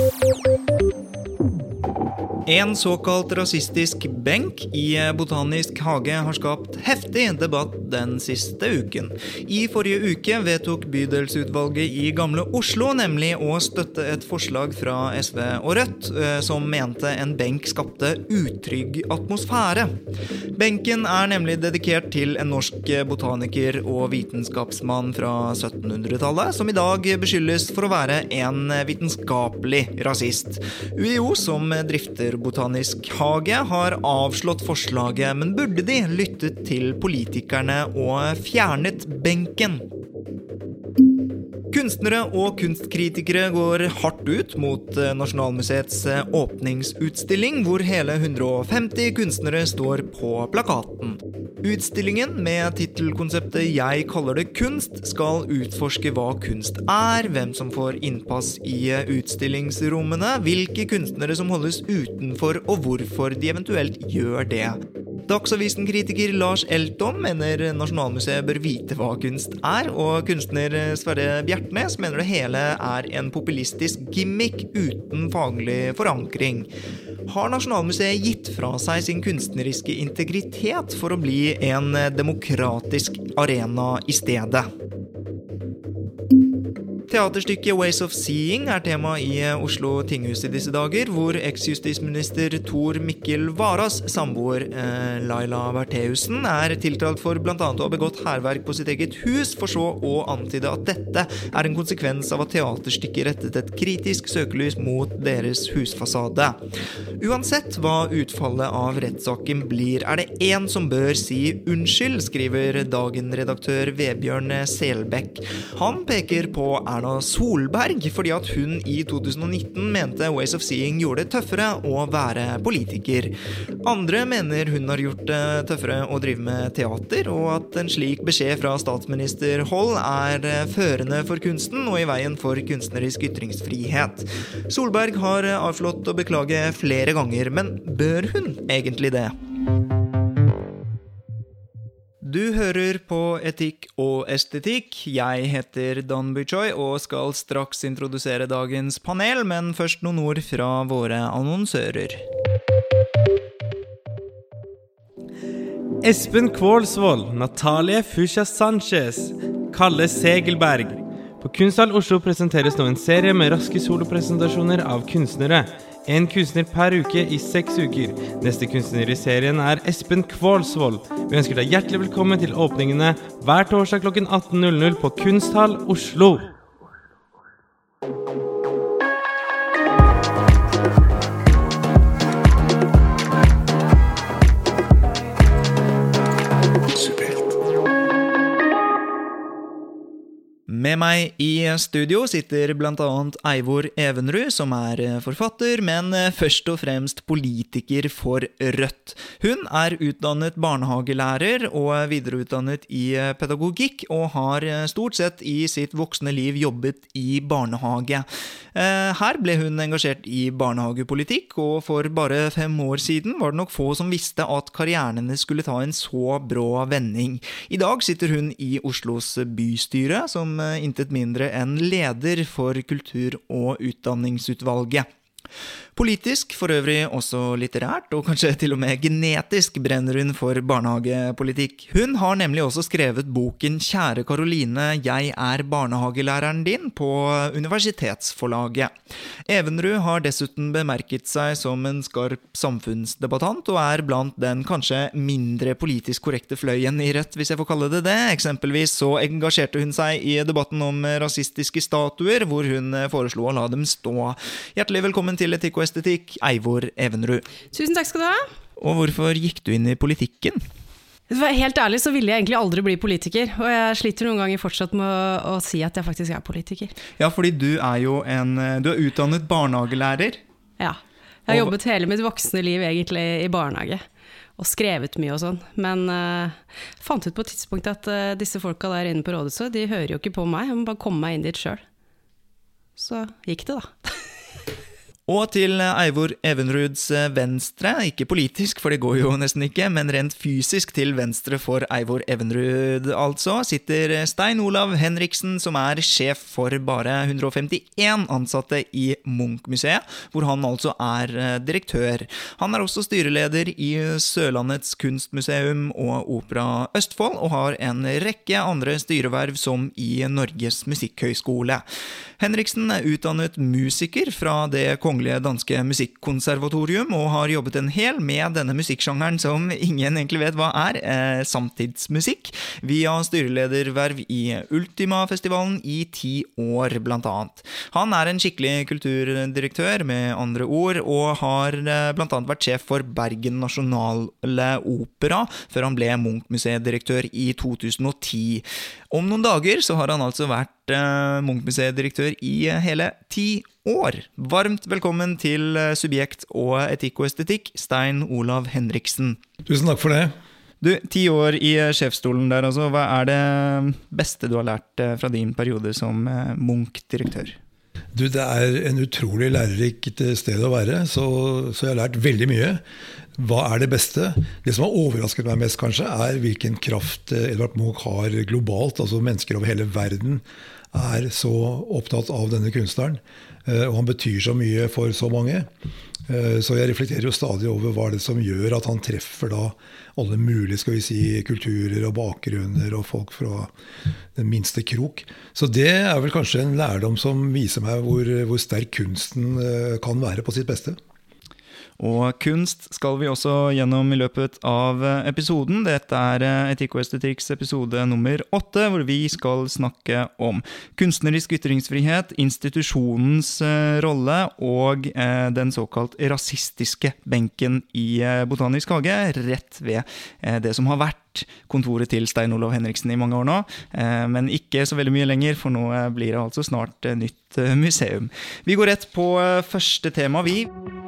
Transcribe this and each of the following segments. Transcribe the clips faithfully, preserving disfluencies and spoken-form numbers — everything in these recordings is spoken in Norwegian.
En såkalt rasistisk benk i Botanisk hage har skapt heftig debatt den siste uken. I forrige uke vedtok bydelsutvalget i Gamle Oslo nemlig å støtte et forslag fra S V og Rødt, som mente en benk skapte utrygg atmosfære. Benken er nemlig dedikert til en norsk botaniker og vitenskapsmann fra syttenhundretallet, som i dag beskyldes for å være en vitenskapelig rasist. U I O, som drifter Botanisk hage, har avslått forslaget, men burde de lyttet til politikerne og fjernet benken? Kunstnere og kunstkritikere går hardt ut mot Nasjonalmuseets åpningsutstilling, hvor hele hundre og femti kunstnere står på plakaten. Utstillingen med titelkonseptet «Jeg kaller det kunst» skal utforske hva kunst er, hvem som får innpass i utstillingsrommene, hvilke kunstnere som holdes utenfor og hvorfor de eventuelt gjør det. Dagsavisen-kritiker Lars Elton mener Nasjonalmuseet bør vite hva kunst er, og kunstner Sverre Bjertnes mener det hele er en populistisk gimmick uten faglig forankring. Har Nasjonalmuseet gitt fra seg sin kunstneriske integritet for å bli en demokratisk arena i stedet? Teaterstykket Ways of Seeing er tema i Oslo tinghus i disse dager, hvor eks-justisminister Tor Mikkel Varas samboer eh, Laila Bertheussen er tiltalt for blant annet å ha begått hærverk på sitt eget hus, for så å antyde at dette er en konsekvens av at teaterstykket rettet et kritisk søkelys mot deres husfasade. Uansett hva utfallet av rettssaken blir, er det en som bør si unnskyld, skriver Dagen-redaktør Vebjørn Selbekk. Han peker på Erna Solberg, fordi at hun i to tusen og nitten mente Ways of Seeing gjorde det tøffere å være politiker. Andre mener hun har gjort det tøffere å drive med teater, og at en slik beskjed fra statsministerhold er førende for kunsten og i veien for kunstnerisk ytringsfrihet. Solberg har avslått å beklage flere ganger, men bør hun egentlig det? Du hører på Etikk og estetikk. Jeg heter Dan Buchoy og skal straks introdusere dagens panel, men først noen ord fra våre annonsører. Espen Kvålsvold, Natalie Fuchs Sanchez, Kalle Segelberg. På Kunsthall Oslo presenteres nå en serie med raske solopresentasjoner av kunstnere. En kunstner per uke i seks uker. Neste kunstner i serien er Espen Kvålsvold. Vi ønsker deg hjertelig velkommen til åpningene hver torsdag klokken atten null null på Kunsthall Oslo. Med meg i studio sitter blant annet Eivor Evenrud, som er forfatter, men først og fremst politiker for Rødt. Hun er utdannet barnehagelærer og videreutdannet i pedagogikk, og har stort sett i sitt voksne liv jobbet i barnehage. Her ble hun engasjert i barnehagepolitikk, og for bare fem år siden var det nok få som visste at karrieren hennes skulle ta en så brå vending. I dag sitter hun i Oslos bystyre, som intet mindre enn leder for kultur- og utdanningsutvalget. Politisk, for øvrig også litterært, og kanskje til og med genetisk brenner hun for barnehagepolitikk. Hun har nemlig også skrevet boken «Kjære Karoline, jeg er barnehagelæreren din» på universitetsforlaget. Evenrud har dessuten bemerket seg som en skarp samfunnsdebattant, og er blant den kanskje mindre politisk korrekte fløyen i Rødt, hvis jeg får kalle det det. Eksempelvis så engasjerte hun seg i debatten om rasistiske statuer, hvor hun foreslo å la dem stå. Hjertelig velkommen til Etikk og estetikk, Eivor Evenrud. Tusen takk skal du ha. Og hvorfor gikk du inn i politikken? Helt ærlig så ville jeg egentlig aldri bli politiker, og jeg sliter noen ganger fortsatt med å, å si at jeg faktisk er politiker. Ja, fordi du er jo en, du er utdannet barnehagelærer. Ja, jeg har jobbet hele mitt voksne liv egentlig i barnehage, og skrevet mye og sånn, men uh, fant ut på et tidspunkt at uh, disse folka der inne på rådhuset, de hører jo ikke på meg, jeg må bare komme meg inn dit selv. Så gikk det da. Og til Eivor Evenruds venstre, ikke politisk, for det går jo nesten ikke, men rent fysisk til venstre for Eivor Evenrud altså, sitter Stein Olav Henriksen, som er sjef for bare one hundred fifty-one ansatte i Munch-museet, hvor han altså er direktør. Han er også styreleder i Sørlandets kunstmuseum og Opera Østfold, og har en rekke andre styreverv som i Norges Musikkhøgskole. Henriksen er utdannet musiker fra det kongelige danske musikkonservatorium og har jobbet en hel med denne musikksjangeren som ingen egentlig vet hva er, eh, samtidsmusikk, via styrelederverv i Ultima-festivalen i ti år blant annet. Han er en skikkelig kulturdirektør med andre ord, og har eh, blant annet vært sjef for Bergen Nasjonale Opera, før han ble Munch-museedirektør i to tusen og ti. Om noen dager så har han altså vært eh, Munch-museedirektør i hele ti år. Varmt velkommen til Subjekt og etikk og estetikk, Stein Olav Henriksen. Tusen takk for det. Du, ti år i sjefsstolen der, altså. Hva er det beste du har lært fra din periode som Munch-direktør? Du, det er en utrolig lærerikt sted å være, så, så jeg har lært veldig mye. Hva er det beste? Det som har overrasket meg mest kanskje, er hvilken kraft Edvard Munch har globalt. Altså mennesker over hele verden er så opptatt av denne kunstneren, og han betyr så mye for så mange. Så jeg reflekterer jo stadig over hva det som gjør at han treffer da alle mulige, skal vi si, kulturer og bakgrunner og folk fra den minste krok. Så det er vel kanskje en lærdom som viser meg hvor, hvor sterk kunsten kan være på sitt beste. Og kunst skal vi også gjennom i løpet av episoden. Dette er Etikk og estetikks episode nummer åtte, hvor vi skal snakke om kunstnerisk ytringsfrihet, institusjonens rolle og den såkalt rasistiske benken i Botanisk hage, rett ved det som har vært kontoret til Stein Olav Henriksen i mange år nå, men ikke så veldig mye lenger, for nå blir det altså snart nytt museum. Vi går rett på første tema, vi.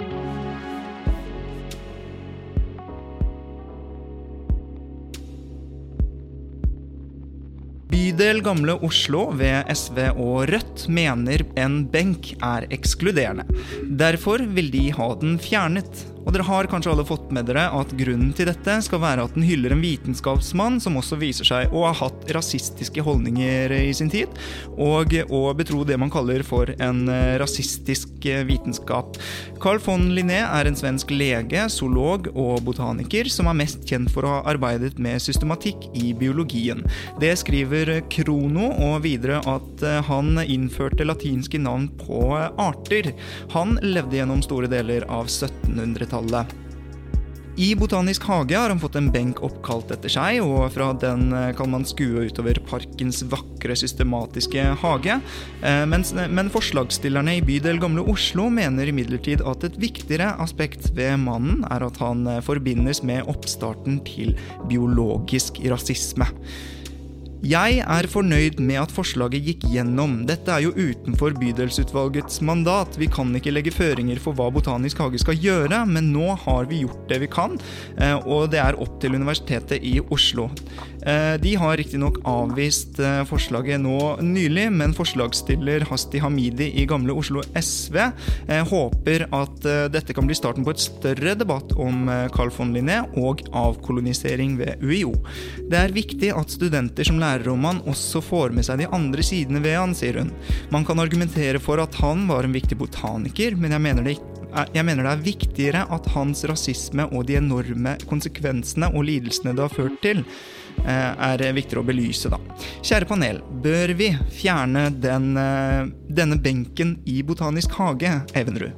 Bydel Gamle Oslo ved S V og Rødt mener en benk er ekskluderende. Derfor vil de ha den fjernet. Og dere har kanskje alle fått med dere at grunnen til dette skal være at den hyller en vitenskapsmann som også viser seg å ha hatt rasistiske holdninger i sin tid, og å betro det man kaller for en rasistisk vitenskap. Carl von Linné er en svensk lege, zoolog og botaniker som er mest kjent for å ha arbeidet med systematikk i biologien. Det skriver Krono, og videre at han innførte latinske navn på arter. Han levde gjennom store deler av syttenhundretallet. I Botanisk hage har han fått en benk oppkalt etter seg, og fra den kan man skue utover parkens vakre systematiske hage. Men, men forslagsstillerne i Bydel Gamle Oslo mener imidlertid at et viktigere aspekt ved mannen er at han forbindes med oppstarten til biologisk rasisme. Jeg er fornøyd med at forslaget gikk gjennom. Dette er jo utenfor bydelsutvalgets mandat. Vi kan ikke legge føringer for hva Botanisk hage skal gjøre, men nå har vi gjort det vi kan, og det er opp til Universitetet i Oslo. De har riktig nok avvist forslaget nå nylig, men forslagsstiller Hasti Hamidi i Gamle Oslo S V håper at dette kan bli starten på et større debatt om Carl von Linné og avkolonisering ved U I O. Det er viktig at studenter som lærer om han også får med seg de andre sidene ved han, sier hun. Man kan argumentere for at han var en viktig botaniker, men jeg mener det, jeg mener det er viktigere at hans rasisme og de enorme konsekvensene og lidelsene det har ført til, er viktigere å belyse da. Kjære panel, bør vi fjerne den, denne benken i Botanisk hage, Evenrud?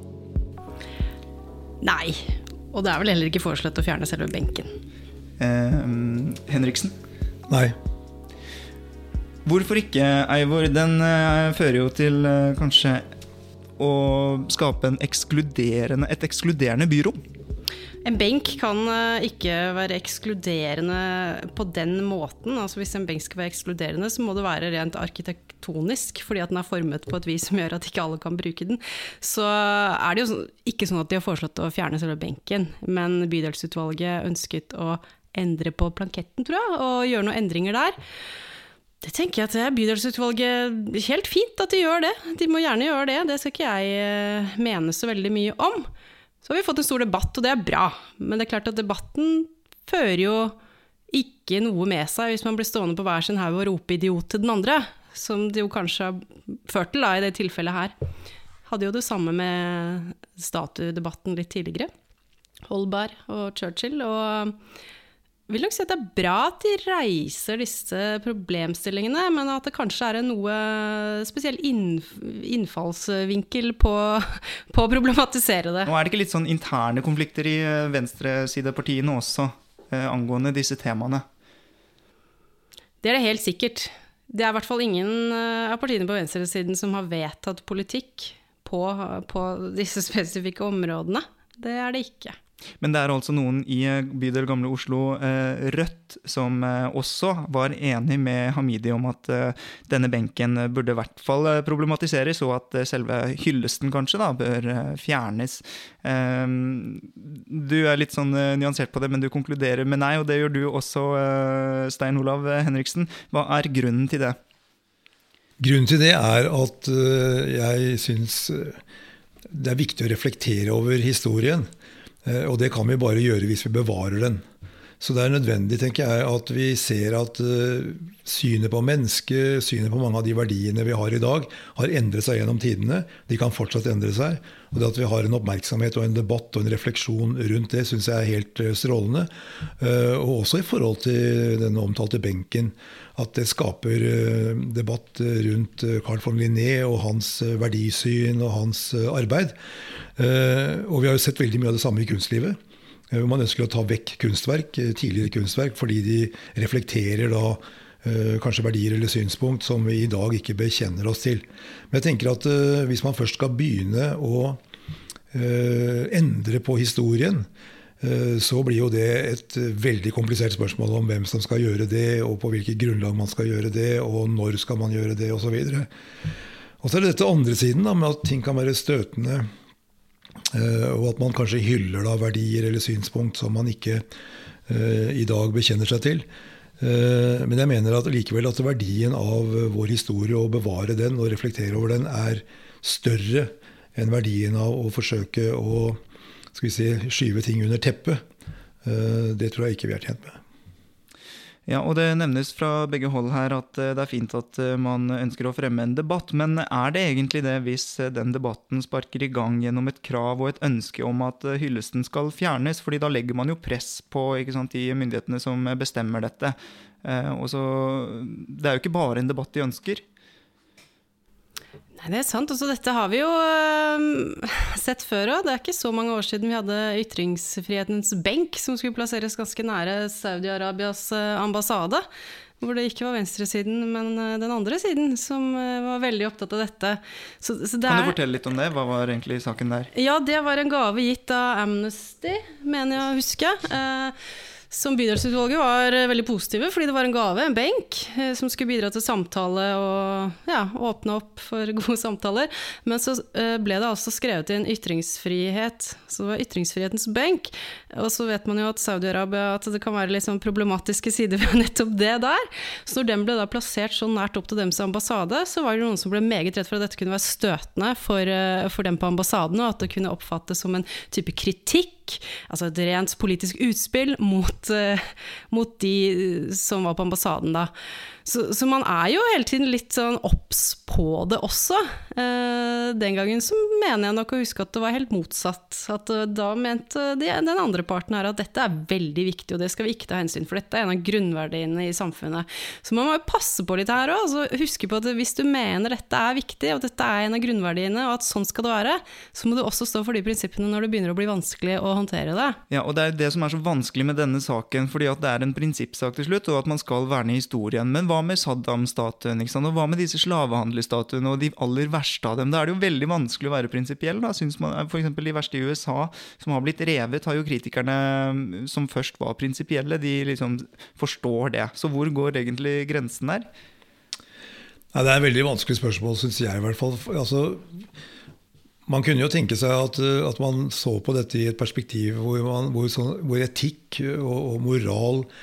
Nei, og det er vel heller ikke foreslått å fjerne selve benken. Eh, Henriksen? Nei. Hvorfor ikke, Eivor? Den uh, fører jo til uh, kanskje å skape en ekskluderende, et ekskluderende byrom. En benk kan uh, ikke være ekskluderende på den måten. Altså hvis en benk skal være ekskluderende, så må det være rent arkitektonisk, fordi at den er formet på et vis som gjør at ikke alle kan bruke den. Så er det jo ikke sånn at de har foreslått å fjerne selve benken, men bydelsutvalget ønsket å endre på planketten, tror jeg, og gjøre noen endringer der. Det tenker jeg at det er bydelsutvalget helt fint at de gjør det. De må gjerne gjøre det, det skal ikke jeg mene så veldig mye om. Så har vi fått en stor debatt, og det er bra. Men det er klart at debatten fører jo ikke noe med seg hvis man blir stående på hver sin haug og rope idiot til den andre, som det jo kanskje har ført til da, i det tilfellet her. Hadde jo det samme med statuedebatten litt tidligere. Holberg og Churchill, og vil nok si at det er bra at de reiser disse problemstillingene, men at det kanskje er en noe spesiell innfallsvinkel på, på å problematisere det. Og er det ikke litt sånn interne konflikter i venstresidepartiene også, eh, angående disse temaene? Det er det helt sikkert. Det er i hvert fall ingen av partiene på venstresiden som har vedtatt politikk på, på disse spesifikke områdene. Det er det ikke. Men det er altså noen i bydel Gamle Oslo, eh, Rødt, som eh, også var enig med Hamidi om at eh, denne benken burde i hvert fall problematiseres, og at eh, selve hyllesten kanskje da bør eh, fjernes. Eh, du er litt sånn eh, nyansert på det, men du konkluderer med nei, og det gjør du også, eh, Stein Olav Henriksen. Hva er grunnen til det? Grunnen til det er at uh, jeg synes det er viktig å reflektere over historien. Og det kan vi bare gjøre hvis vi bevarer den. Så det er nødvendig, tenker jeg, at vi ser at uh, synet på mennesket, synet på mange av de verdiene vi har i dag, har endret seg gjennom tidene. De kan fortsatt endre seg. Og det at vi har en oppmerksomhet og en debatt og en refleksjon rundt det, synes jeg er helt uh, strålende. Uh, og også i forhold til den omtalte benken, at det skaper uh, debatt rundt uh, Carl von Linné og hans uh, verdisyn og hans uh, arbeid. Uh, og vi har jo sett veldig mye av det samme i kunstlivet. Man ønsker å ta vekk kunstverk, tidligere kunstverk, fordi de reflekterer da eh, kanskje verdier eller synspunkt som vi i dag ikke bekjenner oss til. Men jeg tenker at eh, hvis man først skal begynne å eh, endre på historien, eh, så blir jo det et veldig komplisert spørsmål om hvem som skal gjøre det, og på hvilket grunnlag man skal gjøre det, og når skal man gjøre det, og så videre. Og så er det dette andre siden da, med at ting kan være støtende, Uh, og at man kanskje hyller da verdier eller synspunkt som man ikke uh, i dag bekjenner seg til. Uh, men jeg mener at likevel at verdien av vår historie, å bevare den og reflektere over den, er større enn verdien av å forsøke å skal vi si, skyve ting under teppet. Uh, det tror jeg ikke vi er tjent med. Ja, og det nevnes fra begge hold her at det er fint at man ønsker å fremme en debatt, men er det egentlig det hvis den debatten sparker i gang gjennom et krav og et ønske om at hyllesten skal fjernes? Fordi da legger man jo press på, ikke sant, de myndighetene som bestemmer dette. Og så, det er jo ikke bare en debatt de ønsker. Nei, det er sant. Også dette har vi jo uh, sett før også. Det er ikke så mange år siden vi hadde ytringsfrihetens benk, som skulle plasseres ganske nære Saudi-Arabias uh, ambassade, hvor det ikke var venstresiden, men uh, den andre siden, som uh, var veldig opptatt av dette. Så, så det kan er... du fortelle litt om det? Hva var egentlig saken der? Ja, det var en gave gitt av Amnesty, mener jeg å huske. Uh, Som bydelsutvalget var veldig positive, fordi det var en gave, en benk, som skulle bidra til samtale og ja, åpne opp for gode samtaler. Men så ble det altså skrevet inn ytringsfrihet, så det var ytringsfrihetens benk. Og så vet man jo at Saudi-Arabia, at det kan være litt sånn problematiske sider ved nettopp det der. Så når den ble da plassert så nært opp til deres ambassade, så var det noen som ble meget redd for at dette kunne være støtende for, for dem på ambassaden, og at det kunne oppfattes som en type kritikk, altså et rent politisk utspill mot, uh, mot de som var på ambassaden da. Så, så man er jo hele tiden litt sånn opps på det også. Uh, den gangen så mener jeg nok å huske at det var helt motsatt. At uh, da mente de, den andre parten her at dette er veldig viktig, og det skal vi ikke ta hensyn, for dette er en av grunnverdiene i samfunnet. Så man må jo passe på litt her også, og huske på at hvis du mener dette er viktig, og dette er en av grunnverdiene, og at sånn skal det være, så må du også stå for de prinsippene når det begynner å bli vanskelig å håndtere det. Ja, og det er det som er så vanskelig med denne saken, fordi at det er en prinsippsak til slutt, og at man skal verne historien. Men hva med Saddam-statuen, ikke sant? Og hva med disse slavehandlerstatuene og de aller verste av dem? Da er det jo veldig vanskelig å være prinsipiell, da, synes man. For eksempel de verste i U S A, som har blitt revet, har jo kritikerne som først var prinsipielle, de liksom forstår det. Så hvor går egentlig grensen der? Ja, det er et veldig vanskelig spørsmål, synes jeg i hvert fall. Altså, man kunne jo tenke seg at, at man så på dette i et perspektiv hvor, man, hvor, sånn, hvor etikk og, og moral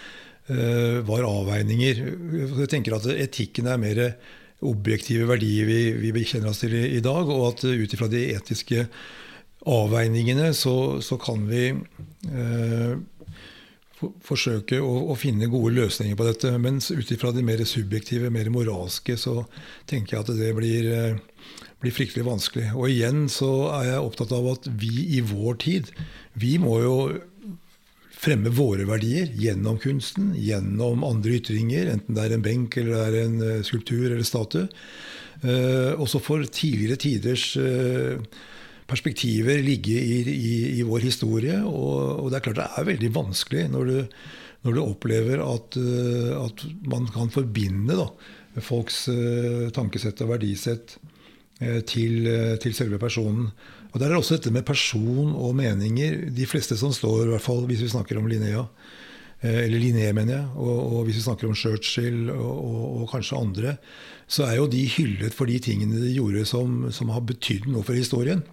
var avveininger. Jeg tenker at etikken er mer objektive verdier vi, vi bekjenner oss til i, i dag, og at ut ifra de etiske avveiningene så, så kan vi eh, for, forsøke å, å finne gode løsninger på dette, mens ut ifra de mer subjektive, mer moralske, så tenker jeg at det blir, eh, blir fryktelig vanskelig. Og igjen så er jeg opptatt av at vi i vår tid, vi må jo fremme våre verdier gjennom kunsten, gjennom andre ytringer, enten det er en benk eller det er en skulptur eller statue. Eh, også for tidligere tiders eh, perspektiver ligge i, i, i vår historie, og, og det er klart det er veldig vanskelig når du, når du opplever at, uh, at man kan forbinde da, folks uh, tankesett og verdisett uh, til, uh, til selve personen. Og der er også dette med person og meninger. De fleste som står, i hvert fall hvis vi snakker om Linnea, eller Linné mener jeg, og, og hvis vi snakker om Churchill og, og, og kanskje andre, så er jo de hyllet for de tingene de gjorde som, som har betydd noe for historien.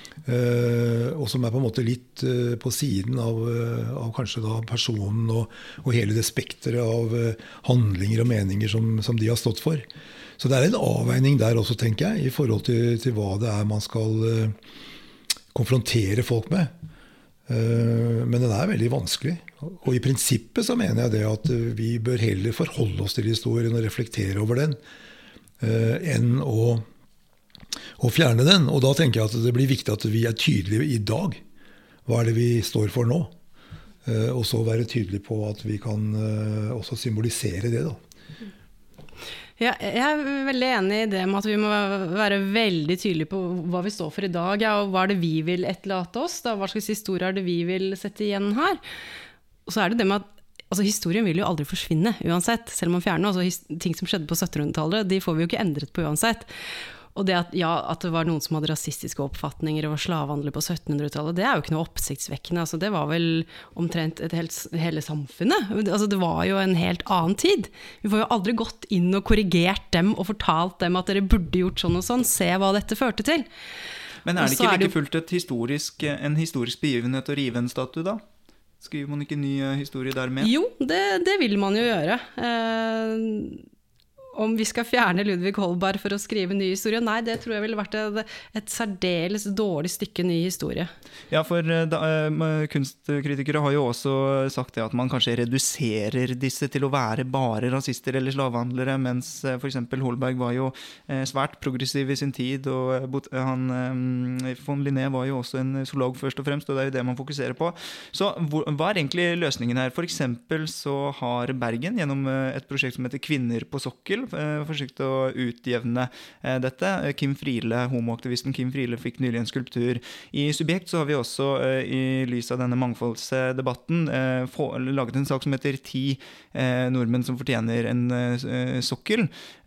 Uh, og som er på en måte litt uh, på siden av, uh, av kanskje da personen og, og hele det spektret av uh, handlinger og meninger som, som de har stått for. Så det er en avveining der også, tenker jeg, i forhold til, til hva det er man skal uh, konfrontere folk med. Uh, men den er veldig vanskelig. Og i prinsippet så mener jeg det at uh, vi bør heller forholde oss til historien og reflektere over den, uh, enn å og fjerne den. Og da tenker jeg at det blir viktig at vi er tydelige i dag. Hva er det vi står for nå? Eh, og så være tydelige på at vi kan eh, også symbolisere det da. Ja, jeg er veldig enig i det med at vi må være veldig tydelige på hva vi står for i dag, ja, og hva er det vi vil etterlate oss, da, hva slags historie er det vi vil sette igjen her. Og så er det det med at altså, historien vil jo aldri forsvinne uansett, selv om man fjerner altså, ting som skjedde på syttenhundretallet, de får vi jo ikke endret på uansett. Og det at, ja, at det var noen som hadde rasistiske oppfatninger og var slavehandler på syttenhundretallet, det er jo ikke noe oppsiktsvekkende. Altså, det var vel omtrent et helt, hele samfunnet. Altså, det var jo en helt annen tid. Vi får jo aldri gått inn og korrigert dem og fortalt dem at dere burde gjort sånn og sånn. Se hva dette førte til. Men er det ikke er det like fullt et historisk, en historisk begivenhet å rive en statue da? Skriver man ikke ny historie der med? Jo, det, det vil man jo gjøre. Eh, Om vi skal fjerne Ludvig Holberg for å skrive ny historie? Nei, det tror jeg ville vært et, et særdeles dårlig stykke ny historie. Ja, for da, kunstkritikere har jo også sagt det at man kanskje reduserer disse til å være bare rasister eller slavehandlere, mens for eksempel Holberg var jo svært progressiv i sin tid, og han, von Linné var jo også en zoolog først og fremst, og det er jo det man fokuserer på. Så hva er egentlig løsningen her? For eksempel så har Bergen gjennom et prosjekt som heter Kvinner på sokkel forsøkt å utjevne dette. Kim Friele, homoaktivisten Kim Friele fikk nylig en skulptur. I Subjekt så har vi også i lys av denne mangfoldsdebatten laget en sak som heter ti nordmenn som fortjener en sokkel.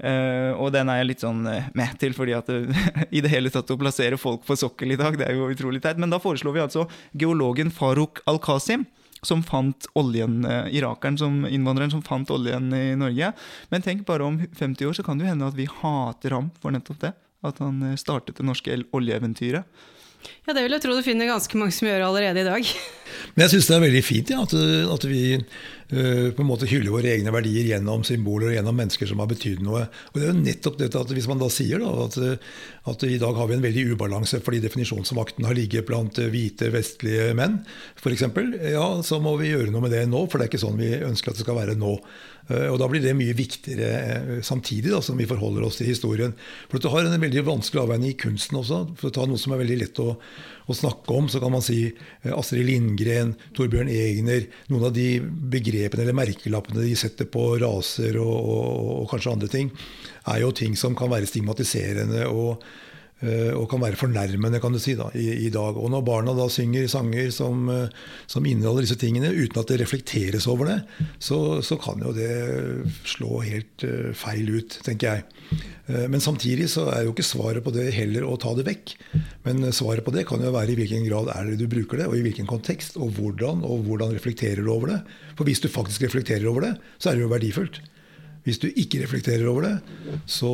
Og den er jeg litt sånn med til, fordi at i det hele tatt å plassere folk på sokkel i dag, det er jo utrolig teit. Men da foreslår vi altså geologen Farouk Al-Qasim, som fant oljen, irakeren som innvandreren som fant oljen i Norge. Men tenk bare om femti år så kan det jo hende at vi hater ham for nettopp det, at han startet det norske oljeeventyret. Ja, det vil jeg tro du finner ganske mange som gjør allerede i dag. Men jeg synes det er veldig fint ja, at, at vi uh, på en måte hyller våre egne verdier gjennom symboler og gjennom mennesker som har betydd noe. Og det er jo nettopp dette at hvis man da sier da, at, at i dag har vi en veldig ubalanse fordi definisjonsmakten har ligget blant hvite, vestlige menn, for eksempel, ja, så må vi gjøre noe med det nå, for det er ikke sånn vi ønsker at det skal være nå. Og da blir det mye viktigere samtidig da, som vi forholder oss til historien. For du har en veldig vanskelig avveining i kunsten også. For å ta noe som er veldig lett å, å snakke om, så kan man si Astrid Lindgren, Torbjørn Egner, noen av de begrepene eller merkelappene de setter på raser og, og, og kanskje andre ting, er jo ting som kan være stigmatiserende og og kan være fornærmende, kan du si, da, i, i dag. Og når barna da synger sanger som, som inneholder disse tingene, uten at det reflekteres over det, så, så kan jo det slå helt feil ut, tenker jeg. Men samtidig så er jo ikke svaret på det heller å ta det vekk. Men svaret på det kan jo være i hvilken grad er det du bruker det, og i hvilken kontekst, og hvordan, og hvordan reflekterer du over det. For hvis du faktisk reflekterer over det, så er det jo verdifullt. Hvis du ikke reflekterer over det, så,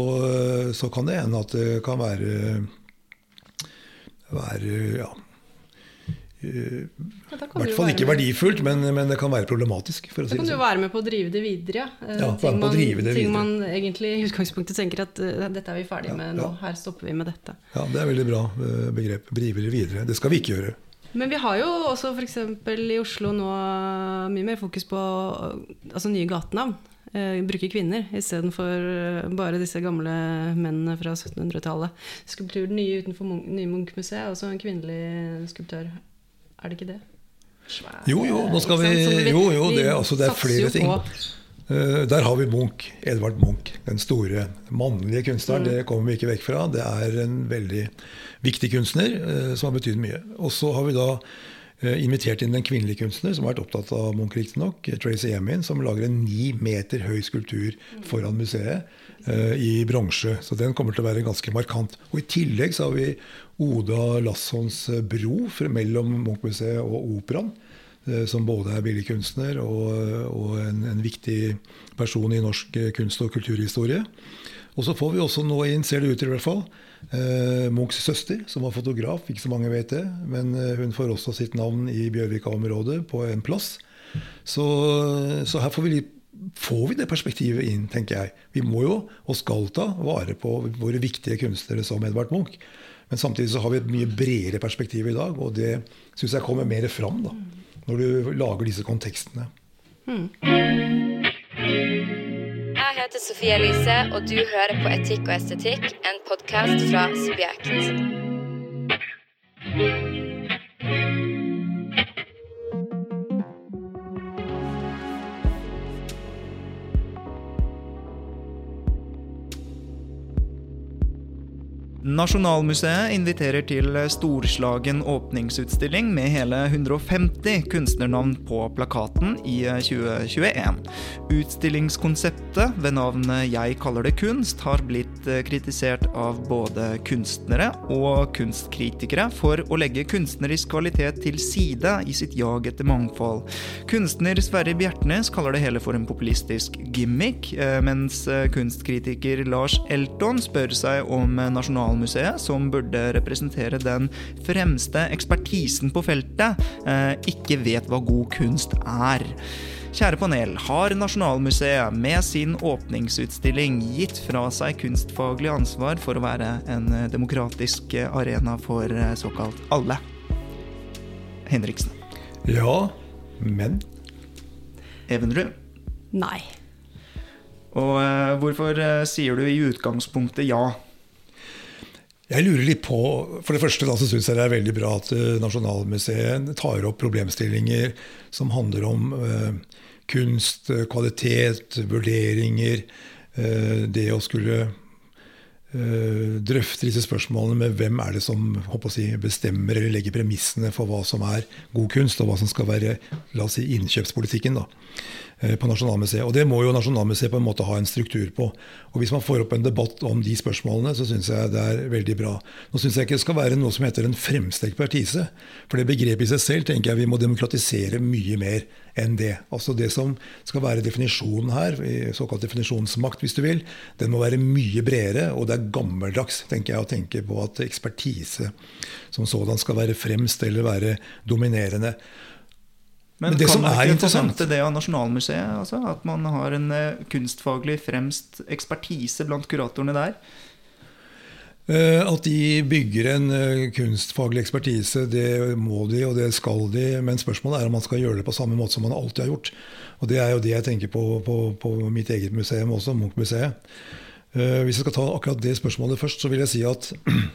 så kan det hende at det kan være, være ja, i hvert fall ikke verdifullt, men, men det kan være problematisk. For å si da kan det du sånn. være med på å drive det videre. Ja, ting, være med på å drive det ting videre. man egentlig i utgangspunktet tenker at uh, dette er vi ferdig Ja, med nå, ja. her stopper vi med dette. Ja, det er veldig bra uh, begrep. Drive det videre. Det skal vi ikke gjøre. Men vi har jo også for eksempel i Oslo nå mye mer fokus på altså nye gatenavn. Uh, bruke kvinner i stedet for uh, bare disse gamle mennene fra syttenhundretallet. Skulpturen nye utenfor Munch, nye Munch-museet, også en kvinnelig skulptør. Er det ikke det? Svær, Jo, jo, nå skal vi, vi jo, jo, det, altså, det er satser flere jo ting. på. Uh, der har vi Munch, Edvard Munch, den store mannlige kunstneren. Mm. Det kommer vi ikke vekk fra. Det er en veldig viktig kunstner uh, som har betydd mye. Og så har vi da uh, invitert inn en kvinnelig kunstner som har vært opptatt av Munch riktig nok, Tracy Emin, som lager en ni meter høy skulptur foran museet uh, i bronse. Så den kommer til å være ganske markant. Og i tillegg så har vi Oda Lasshons bro mellom Munch-museet og operaen, som både er billedkunstner og, og en, en viktig person i norsk kunst- og kulturhistorie. Og så får vi også nå inn, ser det ut til i hvert fall, eh, Munchs søster, som var fotograf, ikke så mange vet det, men hun får også sitt navn i Bjørvika-området på en plass. Så, så her får vi, får vi det perspektivet inn, tenker jeg. Vi må jo, og skal ta, vare på våre viktige kunstnere som Edvard Munch. Men samtidig så har vi et mye bredere perspektiv i dag, og det synes jeg kommer mer fram da, når du lager disse kontekstene. Mm. Jeg heter Sofie Elise, og du hører på Etikk og estetikk, en podcast fra Subjekt. Nasjonalmuseet inviterer til storslagen åpningsutstilling med hele hundre og femti kunstnernavn på plakaten i tjue tjueen. Utstillingskonseptet ved navnet Jeg kaller det kunst har blitt kritisert av både kunstnere og kunstkritikere for å legge kunstnerisk kvalitet til side i sitt jag etter mangfold. Kunstner Sverre Bjertnæs kaller det hele for en populistisk gimmick, mens kunstkritiker Lars Elton spør seg om nasjonalmuseet Museet, som burde representere den fremste ekspertisen på feltet, eh, ikke vet hva god kunst er. Kjære panel, har Nasjonalmuseet med sin åpningsutstilling gitt fra seg kunstfaglig ansvar for å være en demokratisk arena for såkalt alle? Henriksen. Ja, men? Evenrud? Nei. Og eh, hvorfor eh, sier du i utgangspunktet ja? Jeg lurer litt på, for det første da, så synes jeg det er veldig bra at Nasjonalmuseet tar opp problemstillinger som handler om eh, kunst, kvalitet, vurderinger, eh, det å skulle eh, drøfte disse spørsmålene med hvem er det som håper å si, bestemmer eller legger premissene for hva som er god kunst, og hva som skal være, la oss si, innkjøpspolitikken da, eh, på Nasjonalmuseet. Og det må jo Nasjonalmuseet på en måte ha en struktur på. Og hvis man får opp en debatt om de spørsmålene, så synes jeg det er veldig bra. Nå synes jeg ikke det skal være noe som heter en fremste ekspertise, for det begrepet i seg selv tenker jeg vi må demokratisere mye mer enn det. Altså det som skal være definisjonen her, såkalt definisjonsmakt hvis du vil, den må være mye bredere, og det er gammeldags, tenker jeg, å tenke på at ekspertise som sådan skal være fremst eller være dominerende. Men, Men det kan som man er ikke interessant, forvente det av Nasjonalmuseet, altså, at man har en uh, kunstfaglig fremst ekspertise blant kuratorene der? Uh, at de bygger en uh, kunstfaglig ekspertise, det må de, og det skal de, men spørsmålet er om man skal gjøre det på samme måte som man alltid har gjort. Og det er jo det jeg tenker på på, på mitt eget museum også, Munch-museet. Uh, hvis jeg skal ta akkurat det spørsmålet først, så vil jeg si at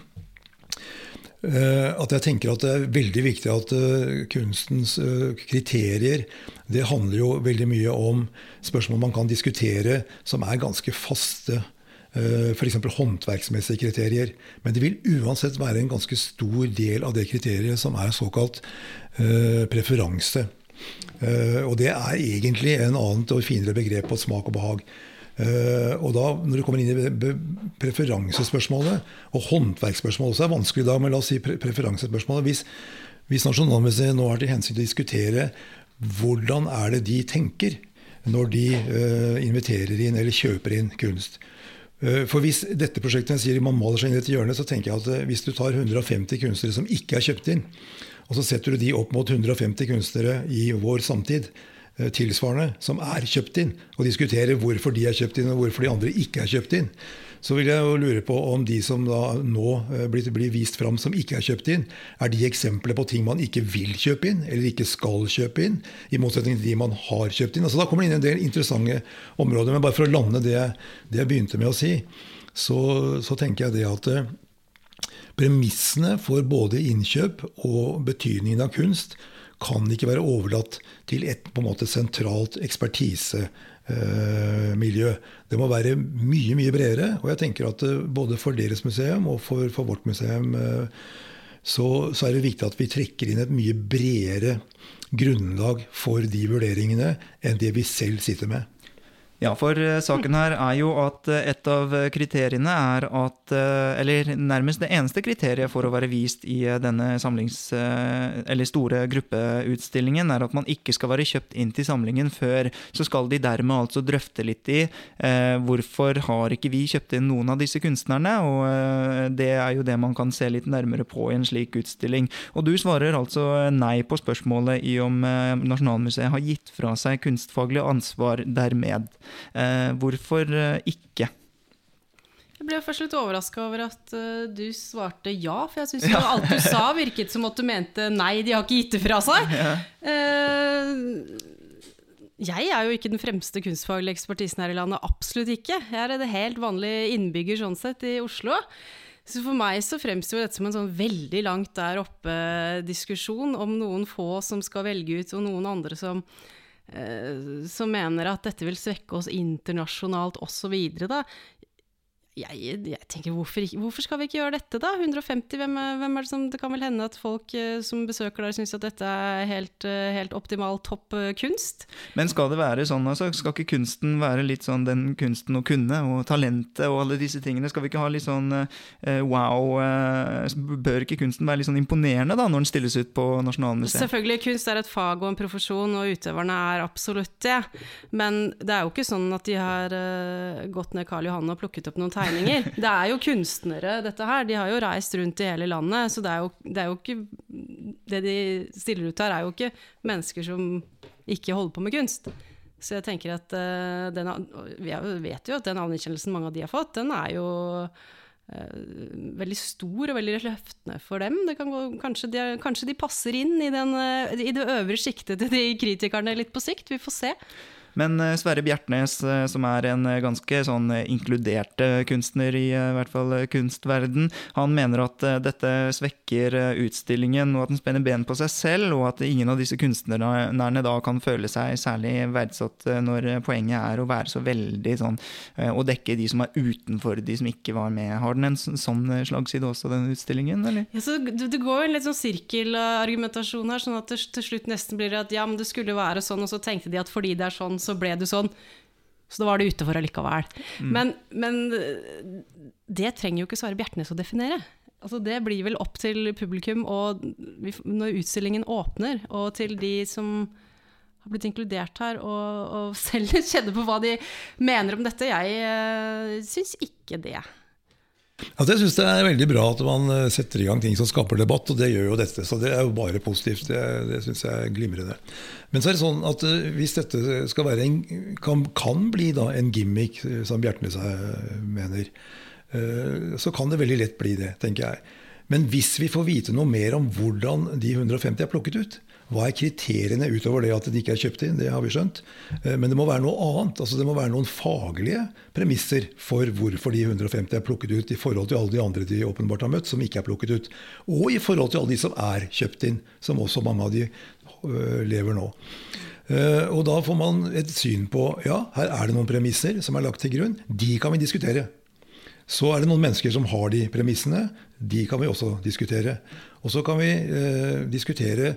at jeg tenker at det er veldig viktig at kunstens kriterier, det handler jo veldig mye om spørsmål man kan diskutere som er ganske faste, for eksempel håndverksmessige kriterier. Men det vil uansett være en ganske stor del av det kriteriet som er såkalt preferanse. Og det er egentlig en annet og finere begrep på smak og behag. Uh, og da, når du kommer inn i preferansespørsmålet og håndverksspørsmålet også er vanskelig da, men la oss si pre preferansespørsmålet hvis, hvis Nasjonalmuseet nå har til hensyn til å diskutere hvordan er det de tenker når de uh, inviterer inn eller kjøper inn kunst, For hvis dette prosjektet sier man maler seg inn i et hjørne, så tenker jeg at hvis du tar hundre og femti kunstnere som ikke er kjøpt inn, og så setter du de opp mot hundre og femti kunstnere i vår samtid, tilsvarende, som er kjøpt inn, og diskuterer hvorfor de er kjøpt inn og hvorfor de andre ikke er kjøpt inn, så vil jeg jo lure på om de som da nå blir, blir vist fram som ikke er kjøpt inn, er de eksempler på ting man ikke vil kjøpe inn, eller ikke skal kjøpe inn, i motsetning til de man har kjøpt inn. Altså da kommer det inn en del interessante områder, men bare for å lande det, det jeg begynte med å si, så, så tenker jeg det at premissene for både innkjøp og betydningen av kunst kan ikke være overlatt til et på en måte sentralt ekspertisemiljø. Det må være mye, mye bredere, og jeg tenker at både for deres museum og for, for vårt museum så, så er det viktig at vi trekker inn et mye bredere grunnlag for de vurderingene enn det vi selv sitter med. Ja, for saken her er jo at et av kriteriene er at, eller nærmest det eneste kriteriet for å være vist i denne samlings, eller store gruppeutstillingen, er at man ikke skal være kjøpt inn til samlingen før. Så skal de dermed altså drøfte litt i eh, hvorfor har ikke vi kjøpt inn noen av disse kunstnerne, og eh, det er jo det man kan se litt nærmere på i en slik utstilling. Og du svarer altså nei på spørsmålet i om eh, Nasjonalmuseet har gitt fra seg kunstfaglig ansvar dermed. Eh, hvorfor eh, ikke? Jeg ble først litt overrasket over at uh, du svarte ja, for jeg synes jo ja. Alt du sa virket som at du mente nei, de har ikke gitt det fra seg. Ja. Uh, jeg er jo ikke den fremste kunstfaglige ekspertisen her i landet, absolutt ikke. Jeg er en helt vanlig innbygger sånn sett i Oslo. Så for meg så fremstår dette som en sånn veldig langt der oppe diskusjon om noen få som skal velge ut, og noen andre som som mener at dette vil svekke oss internasjonalt og så videre da. Jeg, jeg tenker, hvorfor, hvorfor skal vi ikke gjøre dette da? hundre og femti, hvem, hvem er det som, det kan vel hende at folk som besøker der synes at dette er helt, helt optimal topp kunst? Men skal det være sånn, altså? Skal ikke kunsten være litt sånn den kunsten å kunne, og talentet og alle disse tingene? Skal vi ikke ha litt sånn uh, wow, uh, bør ikke kunsten være litt sånn imponerende da, når den stilles ut på Nasjonalmuseet? Selvfølgelig, kunst er et fag og en profesjon, og utøverne er absolutt det. Men det er jo ikke sånn at de har uh, gått ned Karl Johan og plukket opp noen tegninger. Det er jo kunstnere dette her, de har jo reist rundt i hele landet, så det er jo, det er jo ikke, det de stiller ut her er jo ikke mennesker som ikke holder på med kunst. Så jeg tenker at uh, den, vi vet jo at den anerkjennelsen mange av de har fått, den er jo uh, veldig stor og veldig løftende for dem. Det kan gå, kanskje, de, kanskje de passer inn i, den, uh, i det øvre skiktet til de kritikerne litt på sikt, vi får se. Men Sverre Bjertnæs, som er en ganske sånn inkludert kunstner i, i hvert fall kunstverden, han mener at dette svekker utstillingen, og at den spenner ben på seg selv, og at ingen av disse kunstnerne da kan føle seg særlig verdsatt når poenget er å være så veldig sånn, å dekke de som er utenfor, de som ikke var med. Har den en sånn slagside også, den utstillingen, eller? Ja, så det, det går en litt sånn sirkelargumentasjon her, sånn at til, til slutt nesten blir det at ja, men det skulle være sånn, og så tenkte de at fordi det er sånn, så ble det sånn, så da var det utenfor allikevel. Mm. Men, men det trenger jo ikke Sverre Bjertnæs å definere. Altså det blir vel opp til publikum, og når utstillingen åpner, og til de som har blitt inkludert her, og, og selv kjenner på hva de mener om dette. Jeg uh, synes ikke det. Altså jeg synes det er veldig bra at man setter i gang ting som skaper debatt, og det gjør jo dette, så det er jo bare positivt, det, det synes jeg er glimrende. Men så er det sånn at hvis dette skal være en, kan, kan bli da en gimmick, som Bjertnæs mener, så kan det veldig lett bli det, tenker jeg. Men hvis vi får vite noe mer om hvordan de hundre og femti er plukket ut, hva er kriteriene utover det at de ikke er kjøpt inn, det har vi skjønt. Men det må være noe annet, altså det må være noen faglige premisser for hvorfor de hundre og femti er plukket ut i forhold til alle de andre de åpenbart har møtt som ikke er plukket ut, og i forhold til alle de som er kjøpt inn, som også mange av de lever nå. Og da får man et syn på, ja, her er det noen premisser som er lagt til grunn, de kan vi diskutere. Så er det noen mennesker som har de premissene, de kan vi også diskutere. Og så kan vi eh, diskutere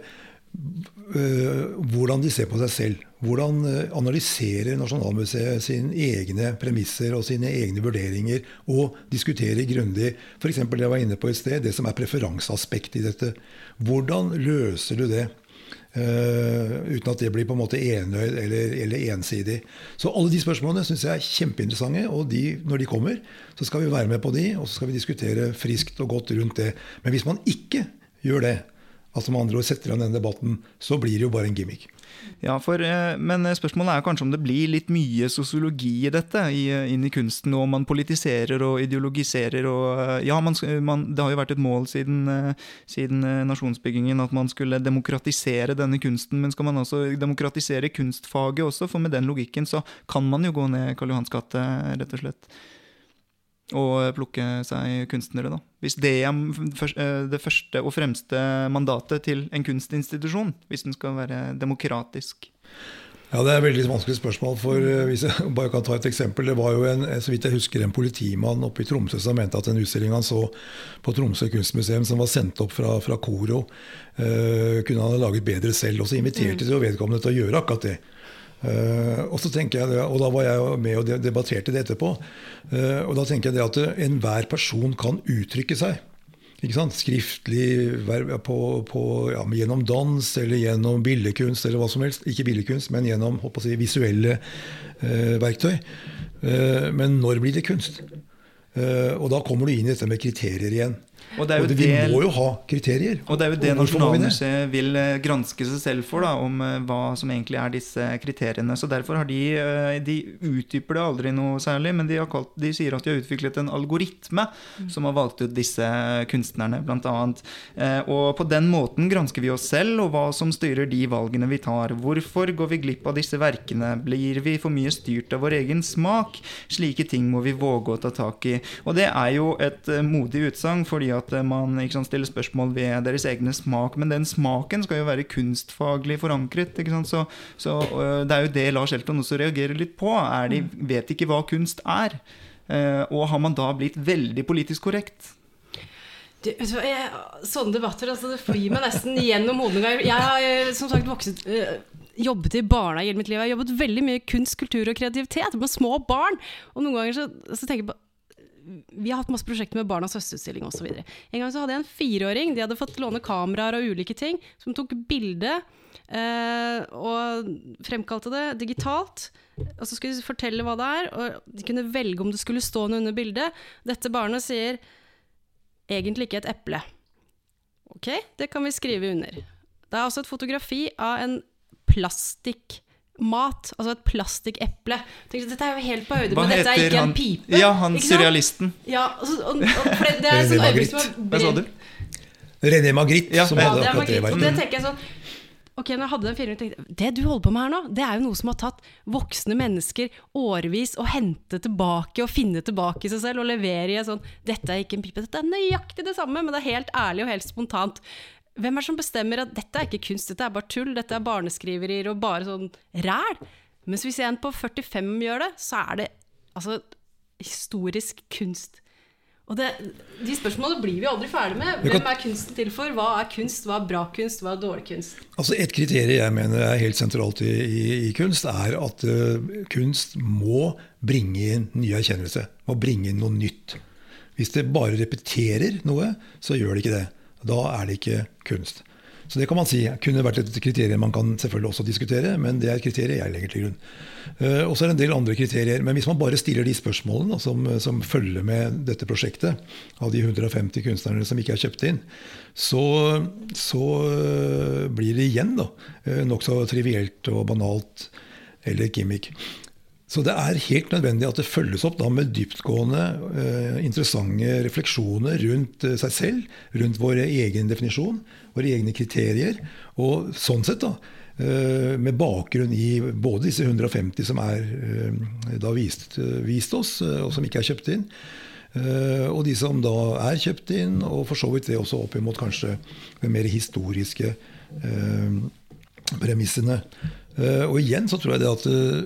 Uh, hvordan de ser på seg selv, hvordan uh, analyserer Nasjonalmuseet sine egne premisser og sine egne vurderinger, og diskuterer grundig, for eksempel det jeg var inne på i sted, det som er preferanseaspekt i dette. Hvordan løser du det? Uh, uten at det blir på en måte enøyd eller, eller ensidig. Så alle de spørsmålene synes jeg er kjempeinteressante, og de, når de kommer, så skal vi være med på de, og så skal vi diskutere friskt og godt rundt det. Men hvis man ikke gjør det, altså med andre ord setter an denne debatten, så blir det jo bare en gimmick. Ja, for, men spørsmålet er kanskje om det blir litt mye sosiologi i dette, inn i kunsten, og man politiserer og ideologiserer. Og, ja, man, man, det har jo vært et mål siden, siden nasjonsbyggingen at man skulle demokratisere denne kunsten, men skal man også demokratisere kunstfaget også, for med den logikken så kan man jo gå ned Karl Johans gate, rett og slett, og plukke seg kunstnere da. Hvis det er det første og fremste mandatet til en kunstinstitusjon, hvis den skal være demokratisk. Ja, det er et veldig vanskelig spørsmål, for hvis jeg bare kan ta et eksempel, det var jo en, så vidt jeg husker, en politimann oppe i Tromsø som mente at en utstilling han så på Tromsø kunstmuseum som var sendt opp fra, fra Koro, uh, kunne han ha laget bedre selv, og så inviterte de jo vedkommende til å gjøre akkurat det. Uh, og så tenker jeg det, og da var jeg med og debatterte det etterpå, uh, og da tenker jeg det at enhver person kan uttrykke seg, ikke sant? Skriftlig, på, på, ja, gjennom dans eller gjennom billedkunst eller hva som helst, ikke billedkunst, men gjennom håper jeg, visuelle uh, verktøy. Uh, men når blir det kunst? Uh, og da kommer du inn i dette med kriterier igjen. Og, det er jo og det, vi det, må jo ha kriterier. Og det er jo det Nasjonalmuseet vil granske seg selv for, da, om hva som egentlig er disse kriteriene. Så derfor har de, de utdyper det aldri noe særlig, men de, har kalt, de sier at de har utviklet en algoritme mm. som har valgt ut disse kunstnerne, blant annet. Og på den måten gransker vi oss selv, og hva som styrer de valgene vi tar. Hvorfor går vi glipp av disse verkene? Blir vi for mye styrt av vår egen smak? Slike ting må vi våge å ta tak i. Og det er jo et modig utsagn, fordi at man ikke sant, stiller spørsmål ved deres egne smak, men den smaken skal jo være kunstfaglig forankret, ikke sant? Så, så det er jo det Lars Elton også reagerer litt på, er de vet ikke hva kunst er, og har man da blitt veldig politisk korrekt? Du, jeg, sånne debatter, altså, det flyr meg nesten gjennom hodet. Jeg har som sagt vokset, jobbet i barnehage i mitt liv, jeg har jobbet veldig mye kunst, kultur og kreativitet med små barn, og noen ganger så, så tenker jeg på vi har hatt masse prosjekter med barnas høstutstilling og så videre. En gang så hadde jeg en fireåring, de hadde fått låne kameraer og ulike ting, som tok bilde eh, og fremkalte det digitalt, og så skulle de fortelle hva det er, og de kunne velge om det skulle stå noe under bildet. Dette barnet sier egentlig ikke et eple. Ok, det kan vi skrive under. Det er også et fotografi av en plastikk mat, altså et plastikkeple. Dette er jo helt på høyde, men dette er ikke han, en pipe. Ja, han surrealisten. Ja, og, og, og for det, det er sånn øyeblikk som er Hva sa du? René Magritte, ja, som ja, hadde det akkurat det. Og det tenker jeg sånn, ok, når jeg hadde den filmen, tenkte jeg, det du holder på med her nå, det er jo noe som har tatt voksne mennesker årevis å hente tilbake og finne tilbake i seg selv og levere i sånn, dette er ikke en pipe, dette er nøyaktig det samme, men det er helt ærlig og helt spontant. Hvem er det som bestemmer at dette er ikke kunst, dette er bare tull, dette er barneskriverier og bare sånn ræl? Mens hvis en på førtifem gjør det, så er det altså historisk kunst. Og det, de spørsmålene blir vi aldri ferdig med. Hvem er kunsten til for? Hva er kunst? Hva er bra kunst? Hva er dårlig kunst? Altså et kriterium jeg mener er helt sentralt i, i, i kunst, er at uh, kunst må bringe inn ny erkjennelse, må bringe inn noe nytt. Hvis det bare repeterer noe, så gjør det ikke det. Da er det ikke kunst. Så det kan man si, kunne vært et kriterium man kan selvfølgelig også diskutere, men det er et kriterium jeg legger til grunn. Uh, og så er det en del andre kriterier, men hvis man bare stiller de spørsmålene som, som følger med dette prosjektet, av de hundre og femti kunstnerne som ikke er kjøpt inn, så, så uh, blir det igjen da, uh, nok så trivielt og banalt eller gimmick. Så det er helt nødvendig at det følges opp da med dyptgående, eh, interessante refleksjoner rundt eh, seg selv, rundt vår egen definisjon, våre egne kriterier, og sånn sett da, eh, med bakgrunn i både disse hundre og femti som er eh, da vist, vist oss, og som ikke er kjøpt inn, eh, og de som da er kjøpt inn, og for så vidt det også opp imot kanskje de mer historiske eh, premissene. Eh, og igjen så tror jeg det at eh,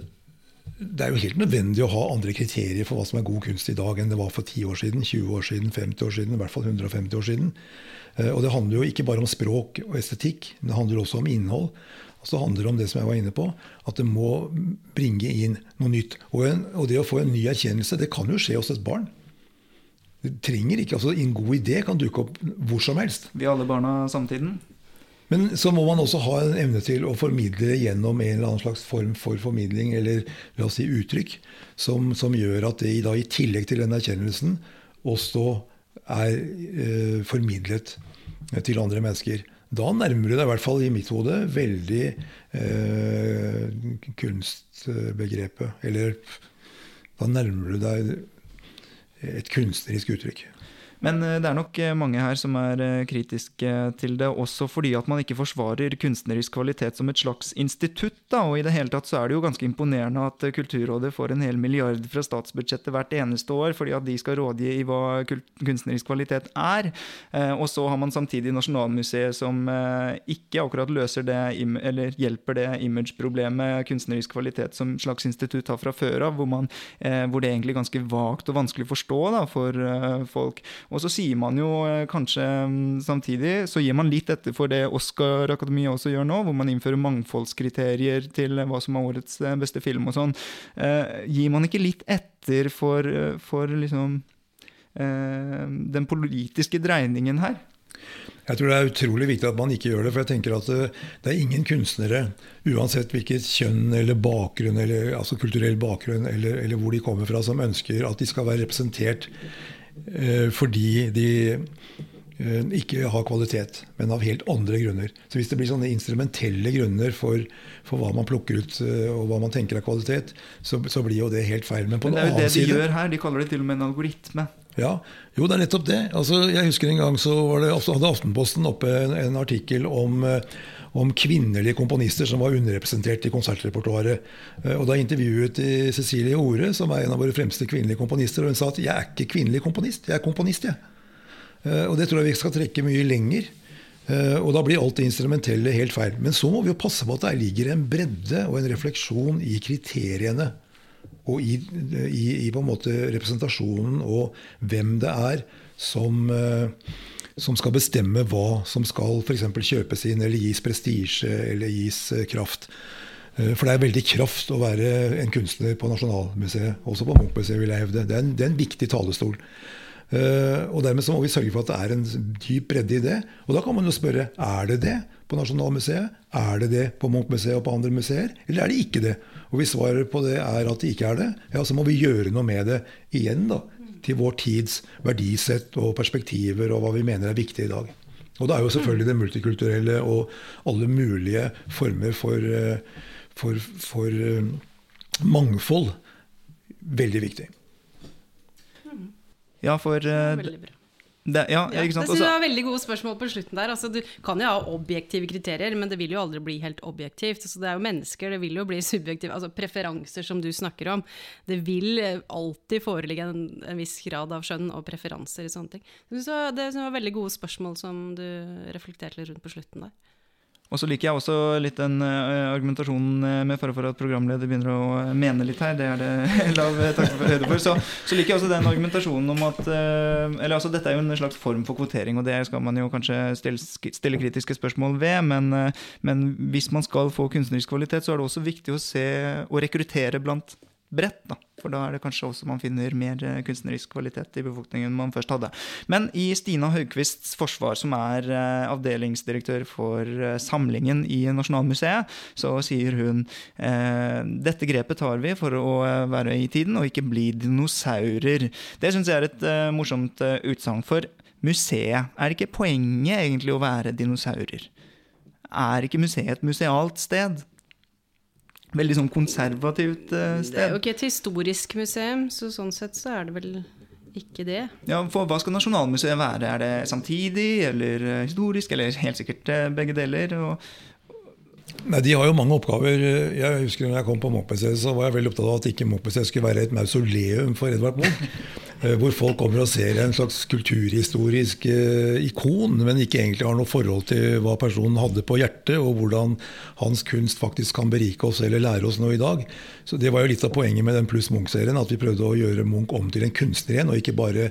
det er jo helt nødvendig å ha andre kriterier for hva som er god kunst i dag enn det var for ti år siden, tjue år siden, femti år siden, i hvert fall hundre og femti år siden. Og det handler jo ikke bare om språk og estetikk, men det handler også om innhold. Og så handler det om det som jeg var inne på, at det må bringe inn noe nytt. Og, en, og det å få en ny erkjennelse, det kan jo skje hos et barn. Det trenger ikke, altså en god idé kan dukke opp hvor som helst. Vi alle barna samtiden? Men så må man også ha en evne til å formidle gjennom en eller annen slags form for formidling, eller la oss si uttrykk, som, som gjør at det da, i tillegg til den erkjennelsen også er eh, formidlet til andre mennesker. Da nærmer du deg i hvert fall i mitt hode veldig eh, kunstbegrepet, eller da nærmer du deg et kunstnerisk uttrykk. Men det er nok mange her som er kritiske til det, også fordi at man ikke forsvarer kunstnerisk kvalitet som et slags institutt. Da. Og i det hele tatt så er det jo ganske imponerende at Kulturrådet får en hel milliard fra statsbudsjettet hvert eneste år, fordi at de skal rådgi i hva kunstnerisk kvalitet er. Og så har man samtidig Nasjonalmuseet som ikke akkurat løser det, eller hjelper det imageproblemet kunstnerisk kvalitet som slags institutt har fra før av, hvor, man, hvor det er egentlig ganske vagt og vanskelig å forstå da, for folk. Og så sier man jo kanskje samtidig, så gir man litt etter for det Oscar-akademiet også gjør nå, hvor man innfører mangfoldskriterier til hva som er årets beste film og sånn. Eh, gir man ikke litt etter for, for liksom, eh, den politiske dreiningen her? Jeg tror det er utrolig viktig at man ikke gjør det, for jeg tenker at det, det er ingen kunstnere, uansett hvilket kjønn eller bakgrunn, eller, altså kulturell bakgrunn, eller, eller hvor de kommer fra, som ønsker at de skal være representert fordi de ikke har kvalitet, men av helt andre grunner. Så hvis det blir sånne instrumentelle grunner for, for hva man plukker ut og hva man tenker er kvalitet, så, så blir jo det helt feil. Men, på men det er jo det de side, gjør her, de kaller det til og med en algoritme. Ja, jo det er nettopp det. Altså, jeg husker en gang så var det, hadde Aftenposten oppe en, en artikkel om om kvinnelige komponister som var underrepresentert i konsertrepertoaret. Og da intervjuet Cecilie Ore, som er en av våre fremste kvinnelige komponister, og hun sa at jeg er ikke kvinnelig komponist, jeg er komponist, jeg. Og det tror jeg vi skal trekke mye lenger. Og da blir alt det instrumentelle helt feil. Men så må vi jo passe på at det ligger en bredde og en refleksjon i kriteriene, og i, i, i på en måte representasjonen, og hvem det er som... som skal bestemme hva som skal for eksempel kjøpes inn, eller gis prestige, eller gis kraft. For det er veldig kraft å være en kunstner på Nasjonalmuseet, også på Munch-museet vil jeg hevde. Det er en, det er en viktig talestol. Og dermed så må vi sørge for at det er en dyp bredde i det. Og da kan man jo spørre, er det det på Nasjonalmuseet? Er det det på Munch-museet og på andre museer? Eller er det ikke det? Og hvis svaret på det er at det ikke er det, ja, så må vi gjøre noe med det igjen da, til vår tids verdisett og perspektiver og hva vi mener er viktig i dag. Og det er jo selvfølgelig det multikulturelle og alle mulige former for, for, for mangfold veldig viktig. Ja, for... Veldig bra. Det, ja, ja, ikke sant? Det synes jeg var veldig gode spørsmål på slutten der. Altså, du kan jo ha objektive kriterier, men det vil jo aldri bli helt objektivt. Altså, det er jo mennesker, det vil jo bli subjektivt. Altså, preferanser som du snakker om. Det vil alltid foreligge en, en viss grad av skjønn og preferanser i sånne ting. Så det var veldig gode spørsmål som du reflekterte litt rundt på slutten der. Og så liker jeg også litt den uh, argumentasjonen med fare for at programleder begynner å mene litt her. Det er det lav takk for høyde for. Så, så liker jeg også den argumentasjonen om at uh, eller altså dette er jo en slags form for kvotering, og det skal man jo kanskje stille, stille kritiske spørsmål ved, men, uh, men hvis man skal få kunstnerisk kvalitet, så er det også viktig å se og rekruttere blant bredt, da. For da er det kanskje også man finner mer kunstnerisk kvalitet i befolkningen man først hadde. Men i Stina Høgqvists forsvar, som er avdelingsdirektør for samlingen i Nasjonalmuseet, så sier hun eh, dette grepet tar vi for å være i tiden og ikke bli dinosaurer. Det synes jeg er et uh, morsomt uh, utsagn for museet. Er ikke poenget egentlig å være dinosaurer? Er ikke museet et musealt sted? Veldig sånn konservativt sted. Det er jo ikke et historisk museum, så sånn sett så er det vel ikke det. Ja, for hva skal Nasjonalmuseet være? Er det samtidig, eller historisk, eller helt sikkert begge deler? Og... Nei, de har jo mange oppgaver. Jeg husker når jeg kom på Munch-museet, så var jeg veldig opptatt av at ikke Munch-museet skulle være et mausoleum for Edvard Munch. Hvor folk kommer og ser en slags kulturhistorisk eh, ikon, men ikke egentlig har noe forhold til hva personen hadde på hjertet, og hvordan hans kunst faktisk kan berike oss eller lære oss noe i dag. Så det var jo litt av poenget med den Pluss Munch-serien, at vi prøvde å gjøre Munch om til en kunstner igjen, og ikke bare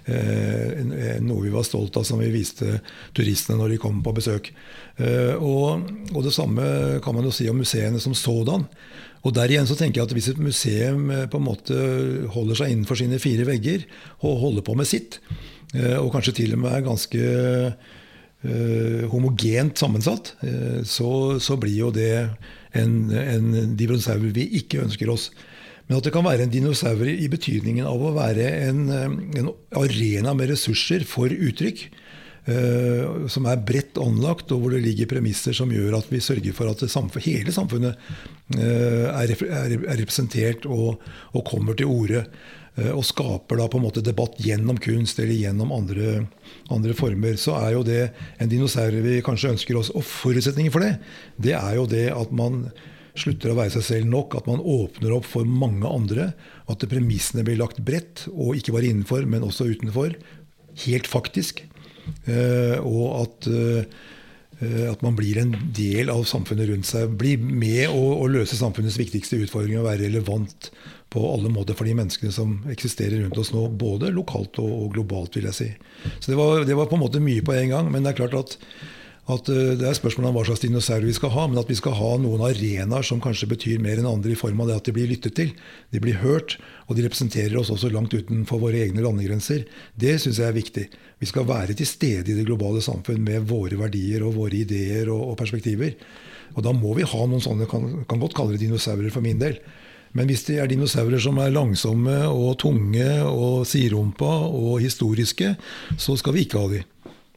eh, noe vi var stolt av som vi viste turistene når de kom på besøk. Eh, og, og det samme kan man jo si om museene som sådan. Og der igjen så tenker jeg at hvis et museum på en måte holder seg innenfor sine fire vegger og holder på med sitt, og kanskje til og med er ganske uh, homogent sammensatt, uh, så, så blir jo det en, en dinosaur vi ikke ønsker oss. Men at det kan være en dinosaur i betydningen av å være en, en arena med ressurser for uttrykk, Uh, som er bredt anlagt, og hvor det ligger premisser som gjør at vi sørger for at samfunn, hele samfunnet uh, er, er, er representert og, og kommer til orde, uh, og skaper da på en måte debatt gjennom kunst eller gjennom andre, andre former, så er jo det en dinosaur vi kanskje ønsker oss. Og forutsetningen for det, det er jo det at man slutter å være seg selv nok, at man åpner opp for mange andre, at premissene blir lagt bredt, og ikke bare innenfor, men også utenfor, helt faktisk. Uh, og at, uh, at man blir en del av samfunnet rundt seg, blir med å, å løse samfunnets viktigste utfordringer og være relevant på alle måter for de menneskene som eksisterer rundt oss nå, både lokalt og, og globalt, vil jeg si. Så det var, det var på en måte mye på en gang, men det er klart at, at uh, det er spørsmål om hva slags dinosaur vi skal ha, men at vi skal ha noen arenaer som kanskje betyr mer enn andre i form av det at de blir lyttet til, de blir hørt, og de representerer oss også langt utenfor våre egne landegrenser. Det synes jeg er viktig. Vi skal være til stede i det globale samfunn med våre verdier og våre ideer og, og perspektiver. Og da må vi ha noen sånne, kan, kan godt kalle det dinosaurer for min del. Men hvis det er dinosaurer som er langsomme og tunge og siderumpa og historiske, så skal vi ikke ha de.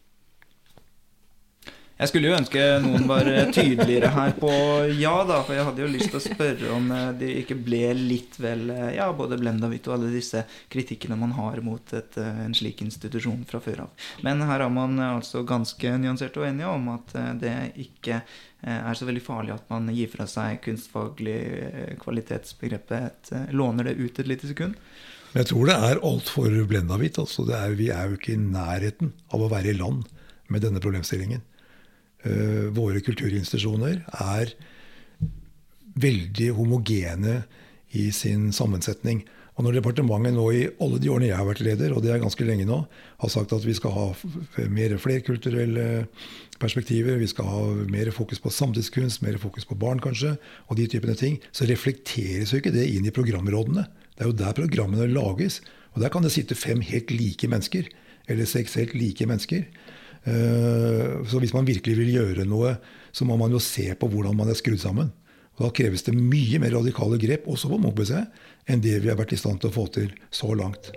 Jeg skulle jo ønske noen var tydeligere her på ja da, for jeg hadde jo lyst til å spørre om det ikke ble litt vel, ja, både Blendavit og alle disse kritikkene man har mot et, en slik institusjon fra før av. Men her har man altså ganske nyansert og enige om at det ikke er så veldig farlig at man gir fra seg kunstfaglig kvalitetsbegrepet, låner det ut et lite sekund. Jeg tror det er alt for Blendavit, altså det er, vi er jo ikke i nærheten av å være i land med denne problemstillingen. Uh, våre kulturinstitusjoner er veldig homogene i sin sammensetning. Og når departementet nå i alle de årene jeg har vært leder, og det er ganske lenge nå, har sagt at vi skal ha mer flerkulturelle perspektiver, vi skal ha mer fokus på samtidskunst, mer fokus på barn kanskje, og de typene ting, så reflekteres jo ikke det inn i programrådene. Det er jo der programmene lages, og der kan det sitte fem helt like mennesker, eller seks helt like mennesker. Så hvis man virkelig vil gjøre noe, så må man jo se på hvordan man er skrudd sammen. Og da kreves det mye mer radikale grep, også på Munch-museet, enn det vi har vært i stand til å få til så langt.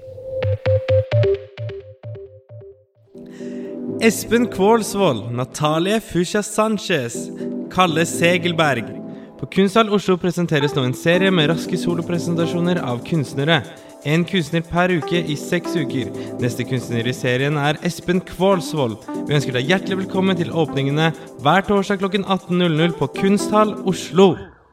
Espen Kvålsvold, Natalie Fuchs Sanchez, Kalle Segelberg. På Kunsthall Oslo presenteres nå en serie med raske solopresentasjoner av kunstnere. En kunstner per uke i seks uker. Neste kunstner i serien er Espen Kvålsvold. Vi ønsker deg hjertelig velkommen til åpningene hver torsdag klokken atten null null på Kunsthall Oslo.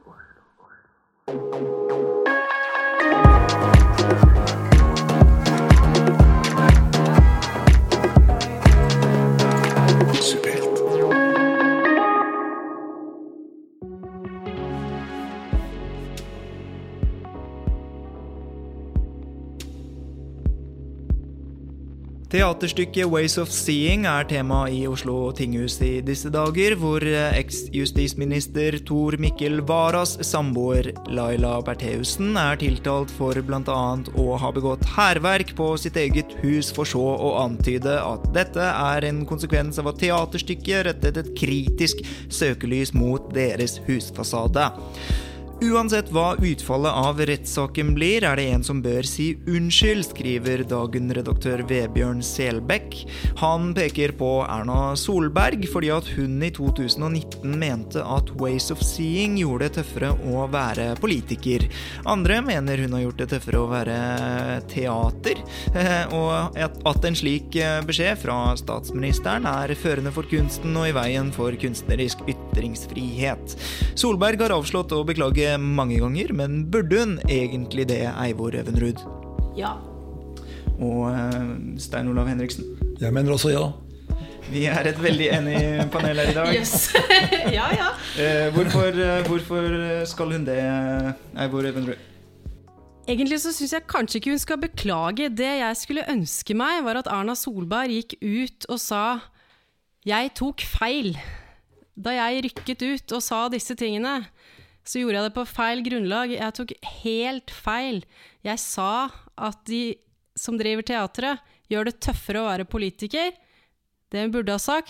Teaterstykket Ways of Seeing er tema i Oslo tinghus i disse dager, hvor eks-justisminister Tor Mikkel Varas samboer Laila Bertheussen er tiltalt for blant annet å ha begått hærverk på sitt eget hus, for så å antyde at dette er en konsekvens av at teaterstykket rettet et kritisk søkelys mot deres husfasade. Uansett hva utfallet av rettssaken blir, er det en som bør si unnskyld, skriver Dagen-redaktør Vebjørn Selbekk. Han peker på Erna Solberg fordi at hun i to tusen og nitten mente at Ways of Seeing gjorde det tøffere å være politiker. Andre mener hun har gjort det tøffere å være teater, og at en slik beskjed fra statsministeren er førende for kunsten og i veien for kunstnerisk ytringsfrihet. Solberg har avslått å beklage mange ganger, men burde hun egentlig det, Eivor Evenrud? Ja. Og Stein Olav Henriksen? Jeg mener også ja. Vi er et veldig enig panel her i dag. Yes. Ja, ja. Hvorfor, hvorfor skal hun det, Eivor Evenrud? Egentlig så synes jeg kanskje ikke hun skal beklage. Det jeg skulle ønske meg var at Erna Solberg gikk ut og sa «Jeg tok feil». Da jeg rykket ut og sa disse tingene, så gjorde jeg det på feil grunnlag. Jeg tok helt feil. Jeg sa at de som driver teatret gjør det tøffere å være politiker. Det hun burde ha sagt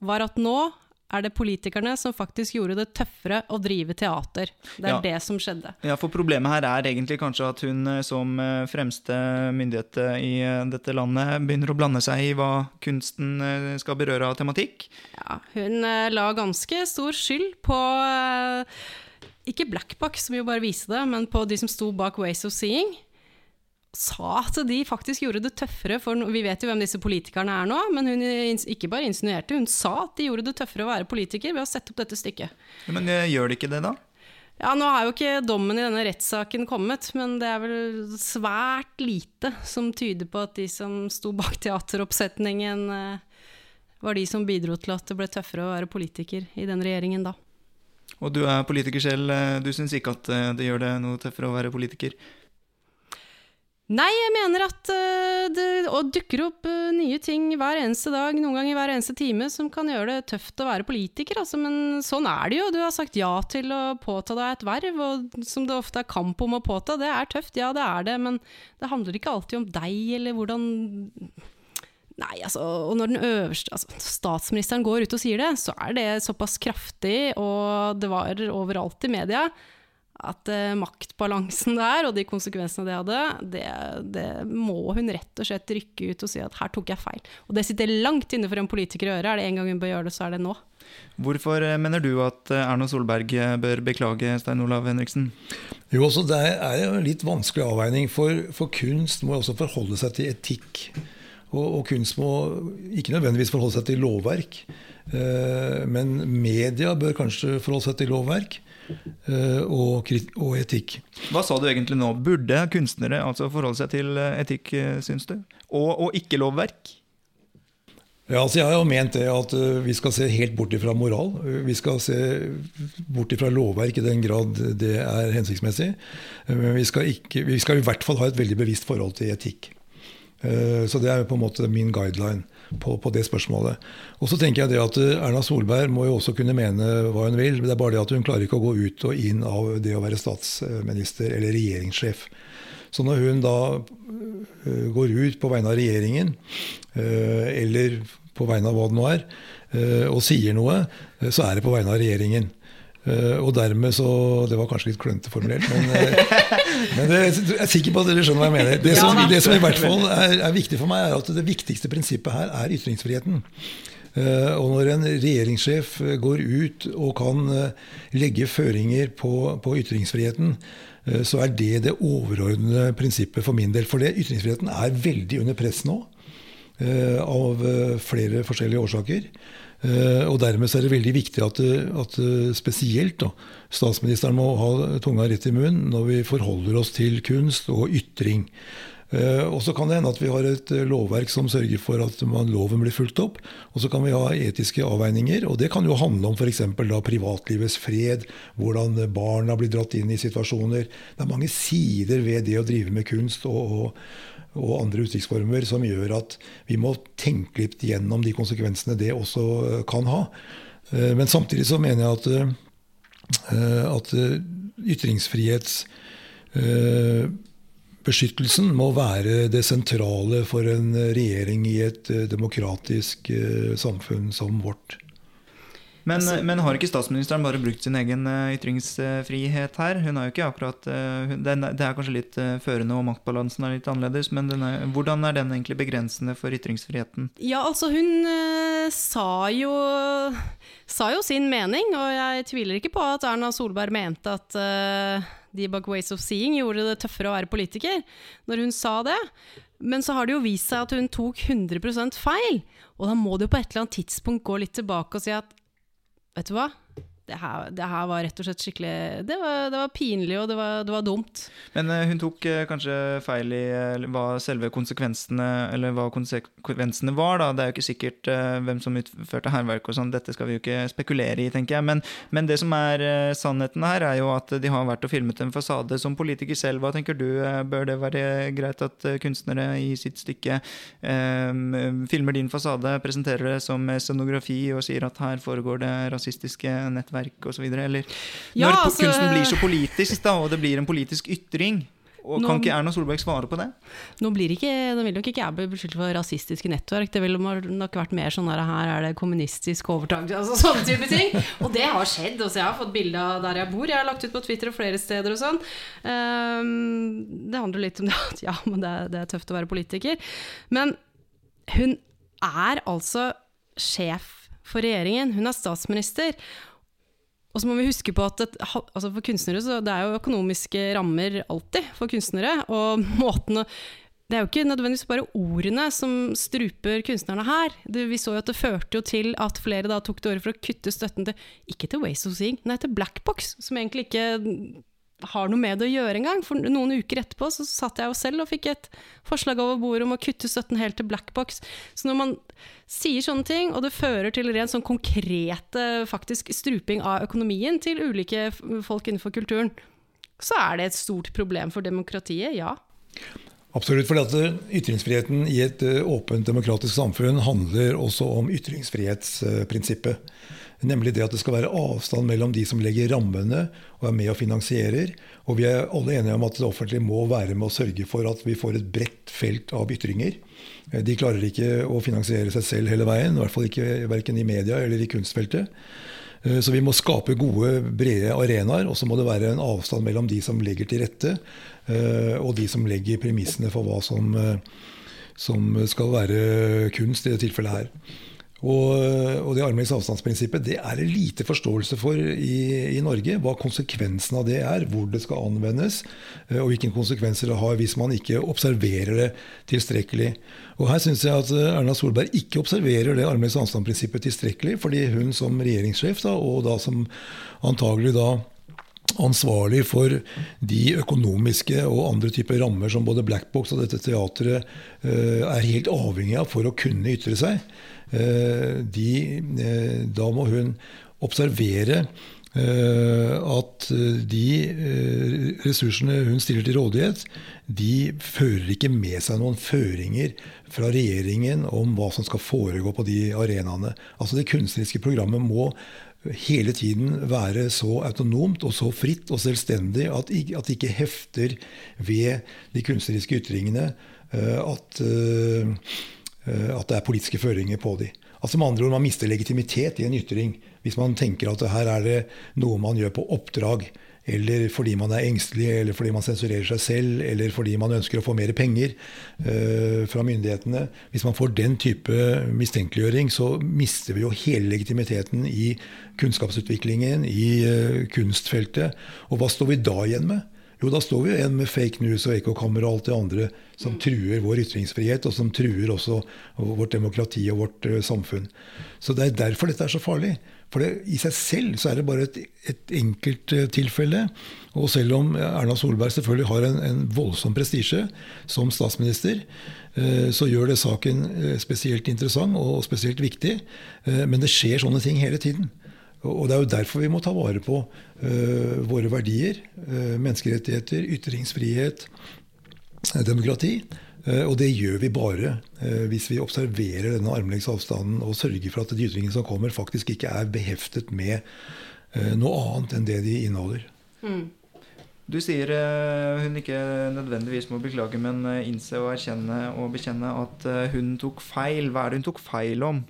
var at nå er det politikerne som faktisk gjorde det tøffere å drive teater. Det er Ja. det som skjedde. Ja, for problemet her er egentlig kanskje at hun eh, som eh, fremste myndighet eh, i eh, dette landet begynner å blande seg i hva kunsten eh, skal berøre av tematikk. Ja, hun eh, la ganske stor skyld på, eh, ikke Black Box, som jo bare viste det, men på de som sto bak Ways of Seeing, sa at de faktisk gjorde det tøffere, for vi vet jo hvem disse politikerne er nå, men hun ins- ikke bare insinuerte, hun sa at de gjorde det tøffere å være politiker ved å sette opp dette stykket. Ja, men eh, gjør det ikke det da? Ja, nå er jo ikke dommen i denne rettssaken kommet, men det er vel svært lite som tyder på at de som sto bak teateroppsetningen eh, var de som bidro til at det ble tøffere å være politiker i den regjeringen da. Og du er politiker selv, eh, du synes ikke at eh, det gjør det noe tøffere å være politiker? Nei, jeg mener at uh, det og dukker opp uh, nye ting hver eneste dag, noen ganger hver eneste time, som kan gjøre det tøft å være politiker. Altså, men sånn er det jo. Du har sagt ja til å påta deg et verv, og som det ofte er kamp om å påta. Det er tøft, ja det er det, men det handler ikke alltid om deg, eller hvordan... Nei, altså, og når den øverste, altså, statsministeren går ut og sier det, så er det såpass kraftig, og det var overalt i media, at uh, maktbalansen der, og de konsekvensene det hadde, det, det må hun rett og slett rykke ut og si at her tok jeg feil. Og det sitter langt inne for en politiker å gjøre. Er det en gang hun bør gjøre det, så er det nå. Hvorfor eh, mener du at eh, Erna Solberg eh, bør beklage Stein Olav Henriksen? Jo, også det er jo en litt vanskelig avveining, for, for kunst må også forholde seg til etikk. Og, og kunst må ikke nødvendigvis forholde seg til lovverk, eh, men media bør kanskje forholde seg til lovverk. Og, og etikk. Hva sa du egentlig nå? Burde kunstnere altså forholde seg til etikk, synes du? Og, og ikke lovverk? Ja, altså jeg har jo ment det at vi skal se helt bort ifra moral. Vi skal se bort ifra lovverk i den grad det er hensiktsmessig. Men vi skal, ikke, vi skal i hvert fall ha et veldig bevisst forhold til etikk. Så det er på en måte min guideline på, på det spørsmålet. Og så tenker jeg det at Erna Solberg må jo også kunne mene hva hun vil. Det er bare det at hun klarer ikke å gå ut og inn av det å være statsminister eller regjeringssjef. Så når hun da går ut på vegne av regjeringen, eller på vegne av hva det nå er, og sier noe, så er det på vegne av regjeringen. Og dermed så, det var kanskje litt klønete formulert, men, men det, jeg er sikker på at dere skjønner hva jeg mener. Det som, det som i hvert fall er, er viktig for meg, er at det viktigste prinsippet her er ytringsfriheten. Og når en regjeringssjef går ut og kan legge føringer på, på ytringsfriheten, så er det det overordnede prinsippet for min del. For det, ytringsfriheten er veldig under press nå, av flere forskjellige årsaker. Og dermed så er det veldig viktig at, at spesielt da, statsministeren må ha tunga rett i munnen når vi forholder oss til kunst og ytring. Og så kan det hende at vi har et lovverk som sørger for at man, loven blir fulgt opp, og så kan vi ha etiske avveininger, og det kan jo handle om for eksempel da privatlivets fred, hvordan barna blir dratt inn i situasjoner. Det er mange sider ved det å drive med kunst og, og og andre uttrykksformer som gjør at vi må tenke litt gjennom de konsekvensene det også kan ha. Men samtidig så mener jeg at, at ytringsfrihetsbeskyttelsen må være det sentrale for en regjering i et demokratisk samfunn som vårt. Men, men har ikke statsministeren bare brukt sin egen ytringsfrihet her? Hun er jo ikke akkurat, det er kanskje litt førende og maktbalansen er litt annerledes, men den er, hvordan er den egentlig begrensende for ytringsfriheten? Ja, altså hun uh, sa, jo, sa jo sin mening, og jeg tviler ikke på at Erna Solberg mente at uh, de bak Ways of Seeing gjorde det tøffere å være politiker når hun sa det. Men så har det jo vist seg at hun tok hundre prosent feil, og da må det jo på et eller annet tidspunkt gå litt tilbake og si at vet du hva? Det her, det her var rett og slett skikkelig... Det var, det var pinlig, og det var, det var dumt. Men uh, hun tok uh, kanskje feil i uh, hva selve konsekvensene, eller hva konsekvensene var, da. Det er jo ikke sikkert uh, hvem som utførte hærverk og sånn. Dette skal vi jo ikke spekulere i, tenker jeg. Men, men det som er uh, sannheten her, er jo at de har vært og filmet en fasade som politiker selv. Hva tenker du? Uh, bør det være greit at uh, kunstnere i sitt stykke uh, filmer din fasade, presenterer det som scenografi og sier at her foregår det rasistiske nettverk og så videre, eller ja, når altså, kunsten blir så politisk da, og det blir en politisk ytring? Og Nå- kan ikke Erna Solberg svare på det? Nå blir ikke, nå vil nok ikke jeg bli beskyldt for rasistiske nettverk. Det vil nok vært mer sånn der, her er det kommunistisk overtakelse, altså sånne type ting. Og det har skjedd, også jeg har fått bilde av der jeg bor. Jeg har lagt ut på Twitter og flere steder og sånn. Um, det handler litt om det at ja, men det, det er tøft å være politiker. Men hun er altså sjef for regjeringen. Hun er statsminister. Og så må vi huske på at et, altså for kunstnere så det er jo økonomiske rammer alltid for kunstnere, og måten å, det er jo ikke nødvendigvis bare ordene som struper kunstnerne her. Det, vi så jo at det førte jo til at flere da tok det året for å kutte støtten til, ikke til Ways of Seeing, nei til Black Box, som egentlig ikke har noe med det å gjøre en gang. For noen uker etterpå så satt jeg jo selv og fikk et forslag over bordet om å kutte støtten helt til Black Box. Så når man sier sånne ting, og det fører til rent sånn konkrete faktisk struping av økonomien til ulike folk innenfor kulturen, så er det et stort problem for demokratiet, ja. Absolutt, fordi at ytringsfriheten i et åpent demokratisk samfunn handler også om ytringsfrihetsprinsippet. Nemlig det at det skal være avstand mellom de som legger rammene og er med og finansierer. Og vi er alle enige om at det offentlige må være med å sørge for at vi får et bredt felt av ytringer. De klarer ikke å finansiere seg selv hele veien, i hvert fall ikke hverken i media eller i kunstfeltet. Så vi må skape gode, brede arenaer, og så må det være en avstand mellom de som legger til rette, og de som legger premissene for hva som, som skal være kunst i det tilfellet her. Og, og det armlengdes avstandsprinsippet, det er det lite forståelse for i, i Norge, hva konsekvensen av det er, hvor det skal anvendes, og hvilke konsekvenser det har hvis man ikke observerer det tilstrekkelig. Og her synes jeg at Erna Solberg ikke observerer det armlengdes avstandsprinsippet tilstrekkelig, fordi hun som regjeringssjef, da, og da som antagelig da ansvarlig for de økonomiske og andre typer rammer som både Black Box og dette teatret uh, er helt avhengig av for å kunne ytre seg. Uh, de, uh, da må hun observere uh, at de uh, ressursene hun stiller til rådighet, de fører ikke med seg noen føringer fra regjeringen om hva som skal foregå på de arenaene. Altså det kunstneriske programmet må hele tiden være så autonomt og så fritt og selvstendig at det ikke hefter ved de kunstneriske ytringene at, at det er politiske føringer på de. Altså med andre ord, man mister legitimitet i en ytring hvis man tenker at her er det noe man gjør på oppdrag, eller fordi man er engstelig, eller fordi man sensurerer seg selv, eller fordi man ønsker å få mer penger uh, fra myndighetene. Hvis man får den type mistenkeliggjøring, så mister vi jo hele legitimiteten i kunnskapsutviklingen, i uh, kunstfeltet. Og hva står vi da igjen med? Jo, da står vi igjen med fake news og ekkokammer og alt det andre som truer vår ytringsfrihet, og som truer også vårt demokrati og vårt uh, samfunn. Så det er derfor dette er så farlig. For det, i seg selv så er det bare et, et enkelt tilfelle, og selv om Erna Solberg selvfølgelig har en, en voldsom prestisje som statsminister, eh, så gjør det saken spesielt interessant og spesielt viktig, eh, men det skjer sånne ting hele tiden. Og det er jo derfor vi må ta vare på eh, våre verdier, eh, menneskerettigheter, ytringsfrihet, demokrati. Og det gjør vi bare hvis vi observerer denne armlengdes avstanden og sørger for at de ytringene som kommer faktisk ikke er beheftet med noe annet enn det de inneholder. Mm. Du sier hun ikke nødvendigvis må beklage, men innse og erkjenne og bekjenne at hun tok feil. Hva er det hun tok feil om?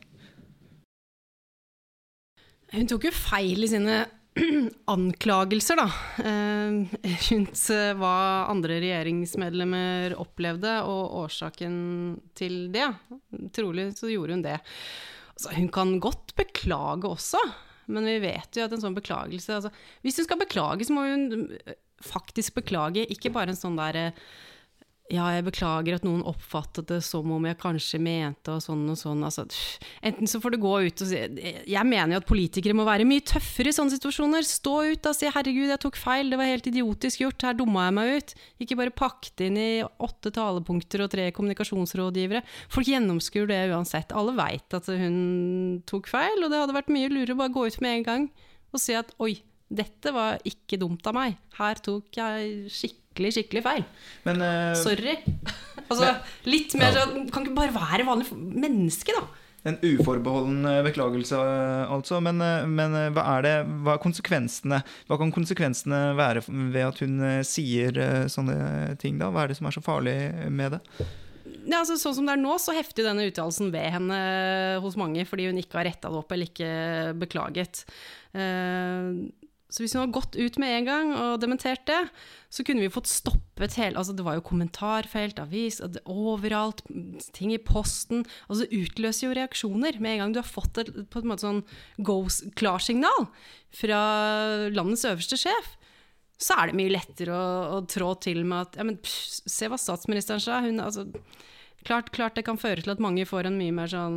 Hun tok jo feil i sine anklagelser da, eh, rundt hva andre regjeringsmedlemmer opplevde, og årsaken til det. Trolig så gjorde hun det. Altså, hun kan godt beklage også, men vi vet jo at en sånn beklagelse, altså, hvis hun skal beklage, så må hun faktisk beklage, ikke bare en sånn der ja, jeg beklager at noen oppfattet det som om jeg kanskje mente og sånn og sånn. Altså, enten så får det gå ut og si, jeg mener jo at politikere må være mye tøffere i sånne situasjoner. Stå ut og si, herregud, jeg tok feil, det var helt idiotisk gjort, her dumma jeg meg ut. Ikke bare pakket inn i åtte talepunkter og tre kommunikasjonsrådgivere. Folk gjennomskuer det uansett. Alle vet at hun tok feil, og det hadde vært mye lurere å bare gå ut med en gang og si at, oi, dette var ikke dumt av meg. Her tok jeg skikkelig, skikkelig feil. Men, uh, Sorry. altså, men, litt mer, ja. Så kan ikke bare være vanlig menneske, da. En uforbeholden beklagelse, altså. Men, men hva er det, hva er konsekvensene? Hva kan konsekvensene være ved at hun sier sånne ting da? Hva er det som er så farlig med det? Ja, altså, sånn som det er nå, så hefter denne uttalelsen ved henne hos mange, fordi hun ikke har rettet det opp eller ikke beklaget. Uh, Så hvis hun har gått ut med en gang og dementert det, så kunne vi fått stoppet hele, altså det var jo kommentarfelt, avis, overalt, ting i posten, altså det utløser jo reaksjoner med en gang du har fått et, på en måte sånn go-klarsignal fra landets øverste sjef. Så er det mye lettere å, å trå til med at, ja, men pff, se hva statsministeren sa, hun, altså, klart, klart det kan føre til at mange får en mye mer sånn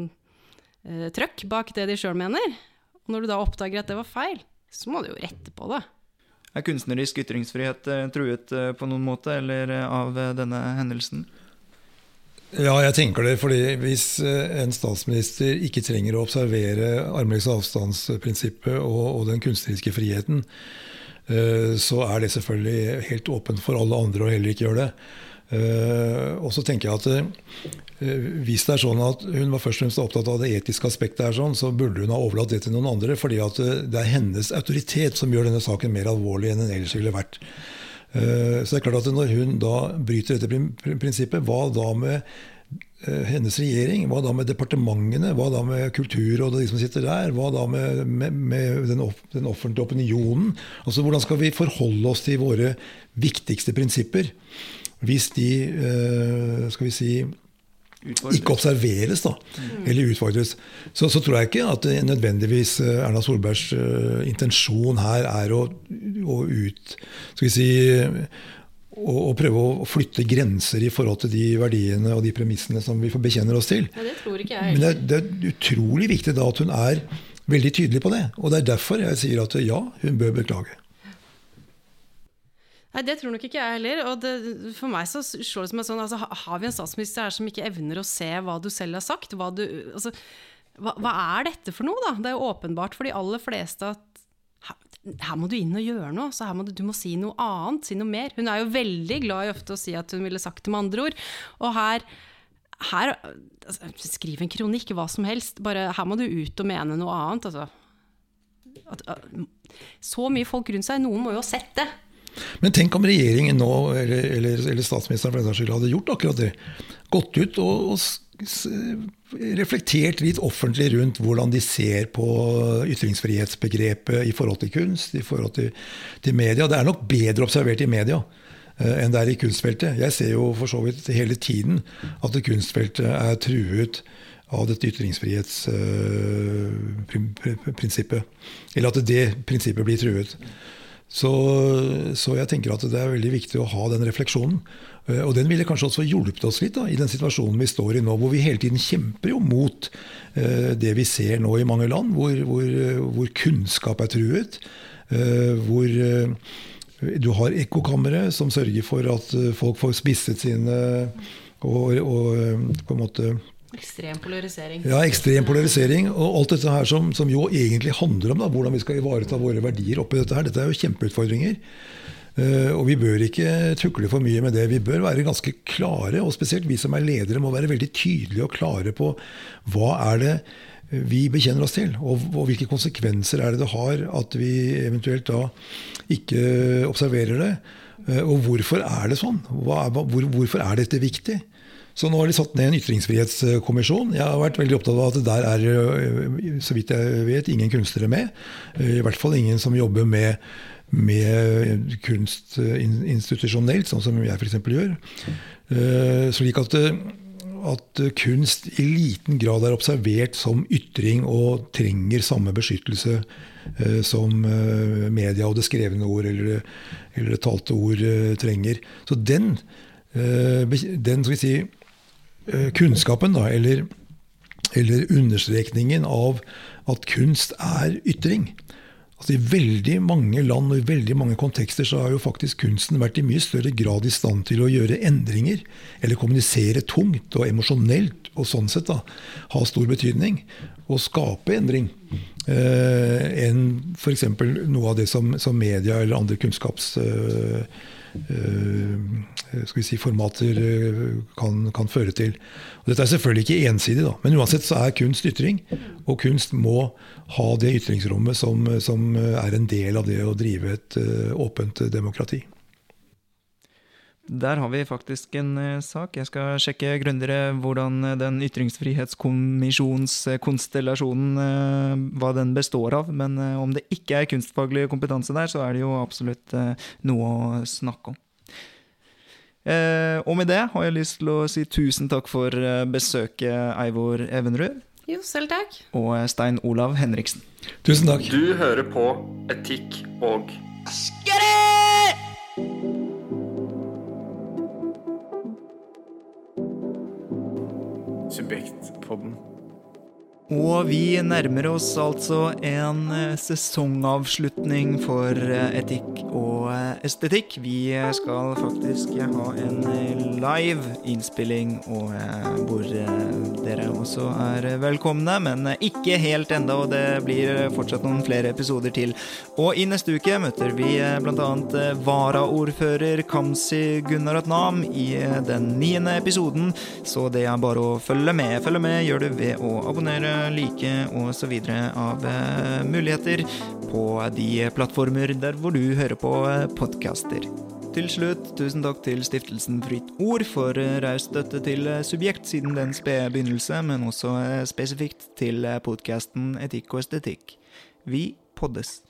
eh, trøkk bak det de selv mener. Og når du da oppdager at det var feil, så må du jo rette på det. Er kunstnerisk ytringsfrihet truet på noen måte, eller av denne hendelsen? Ja, jeg tenker det, fordi hvis en statsminister ikke trenger å observere armlengdes avstandsprinsippet og, og den kunstneriske friheten, så er det selvfølgelig helt åpent for alle andre å heller ikke gjøre det. Uh, og så tenker jeg at uh, hvis det er sånn at hun var først og fremst opptatt av det etiske aspektet her, sånn, så burde hun ha overlatt det til noen andre, fordi at uh, det er hennes autoritet som gjør denne saken mer alvorlig enn den ellers ville vært. Uh, så det er klart at når hun da bryter dette prin- prinsippet, hva da med uh, hennes regjering, hva da med departementene, hva da med Kulturrådet, de som sitter der, hva da med, med, med den, off- den offentlige opinionen? Altså hvordan skal vi forholde oss til våre viktigste prinsipper? Hvis de, skal vi si, utfordres. Ikke observeres da, mm. eller utfordres, så, så tror jeg ikke at det nødvendigvis Erna Solbergs uh, intensjon her er å, å ut, skal vi si, å, å prøve å flytte grenser i forhold til de verdiene og de premissene som vi bekjenner oss til. Ja, det tror ikke jeg. Men det, det er utrolig viktig da at hun er veldig tydelig på det, og det er derfor jeg sier at ja, hun bør beklage. Nei, det tror nok ikke jeg heller, og det, for meg så slår det som en sånn, altså, har vi en statsminister her som ikke evner å se hva du selv har sagt? Hva, du, altså, hva, hva er dette for noe da? Det er jo åpenbart for de aller fleste at her, her må du inn og gjøre noe, så her må du, du må si noe annet, si noe mer. Hun er jo veldig glad i ofte å si at hun ville sagt det med andre ord, og her, her altså, skriv en kronikk, hva som helst, bare her må du ut og mene noe annet, altså. At, at, så mye folk rundt seg, noen må jo ha sett det. Men tenk om regjeringen nå, eller, eller, eller statsministeren for den saks skyld, hadde gjort akkurat det. Gått ut og, og reflektert litt offentlig rundt hvordan de ser på ytringsfrihetsbegrepet i forhold til kunst, i forhold til, til media. Det er nok bedre observert i media eh, enn det er i kunstfeltet. Jeg ser jo for så vidt hele tiden at det kunstfeltet er truet av dette ytringsfrihetsprinsippet. Uh, eller at det prinsippet blir truet. Så, så jeg tenker at det er veldig viktig å ha den refleksjonen. Og den ville kanskje også hjulpet oss litt da, i den situasjonen vi står i nå, hvor vi hele tiden kjemper jo mot uh, det vi ser nå i mange land, hvor, hvor, hvor kunnskap er truet, uh, hvor uh, du har ekkokammere som sørger for at folk får spisset sine og, og uh, på en måte Ekstrem polarisering. Ja, ekstrem polarisering, og alt dette her som, som jo egentlig handler om da, hvordan vi skal ivareta våre verdier oppi dette her. Dette er jo kjempeutfordringer, uh, og vi bør ikke tukle for mye med det. Vi bør være ganske klare, og spesielt vi som er ledere må være veldig tydelige og klare på hva er det vi bekjenner oss til, og, og hvilke konsekvenser er det det har at vi eventuelt da ikke observerer det, uh, og hvorfor er det sånn? Hva er, hvor, hvorfor er dette viktig? Så nå har de satt ned en ytringsfrihetskommisjon. Jeg har vært veldig opptatt av at der er, så vidt jeg vet, ingen kunstnere med. I hvert fall ingen som jobber med, med kunst institusjonelt, sånn som jeg for eksempel gjør. Slik at, at kunst i liten grad er observert som ytring og trenger samme beskyttelse som media og det skrevne ord eller, eller det talte ord trenger. Så den, den skal vi si, kunnskapen da, eller, eller understrekningen av at kunst er ytring. Altså i veldig mange land og i veldig mange kontekster så har jo faktisk kunsten vært i mye større grad i stand til å gjøre endringer, eller kommunisere tungt og emosjonelt, og sånn sett da, ha stor betydning, og skape endring, eh, enn for eksempel noe av det som, som media eller andre kunnskaps... Eh, skal vi si, formater kan, kan føre til. Og dette er selvfølgelig ikke ensidig, da, men uansett så er kunst ytring, og kunst må ha det ytringsrommet som, som er en del av det å drive et åpent demokrati. Der har vi faktisk en uh, sak. Jeg skal sjekke grundigere hvordan den ytringsfrihetskommisjonskonstellasjonen, uh, hva den består av, men uh, om det ikke er kunstfaglig kompetanse der, så er det jo absolutt uh, noe å snakke om. Uh, og med det har jeg lyst til å si tusen takk for uh, besøket, Eivor Evenrud. Jo, selv takk. Og Stein Olav Henriksen. Tusen takk. Du hører på Etikk og Subjektpodden. Og vi nærmer oss altså en sesongavslutning for etikk og estetikk. Vi skal faktisk ha en live innspilling, og hvor dere også er velkomne, men ikke helt enda, og det blir fortsatt noen flere episoder til. Og i neste uke møter vi blant annet varaordfører Kamzy Gunaratnam i den niende episoden, så det er bare å følge med. Følge med gjør du ved å abonnere, like og så videre av uh, muligheter på de plattformer der hvor du hører på uh, podcaster. Til slutt, tusen takk til Stiftelsen Fritt Ord for uh, raus støtte til uh, Subjekt siden den spede begynnelse, men også uh, spesifikt til uh, podcasten Etikk og Estetikk. Vi poddes.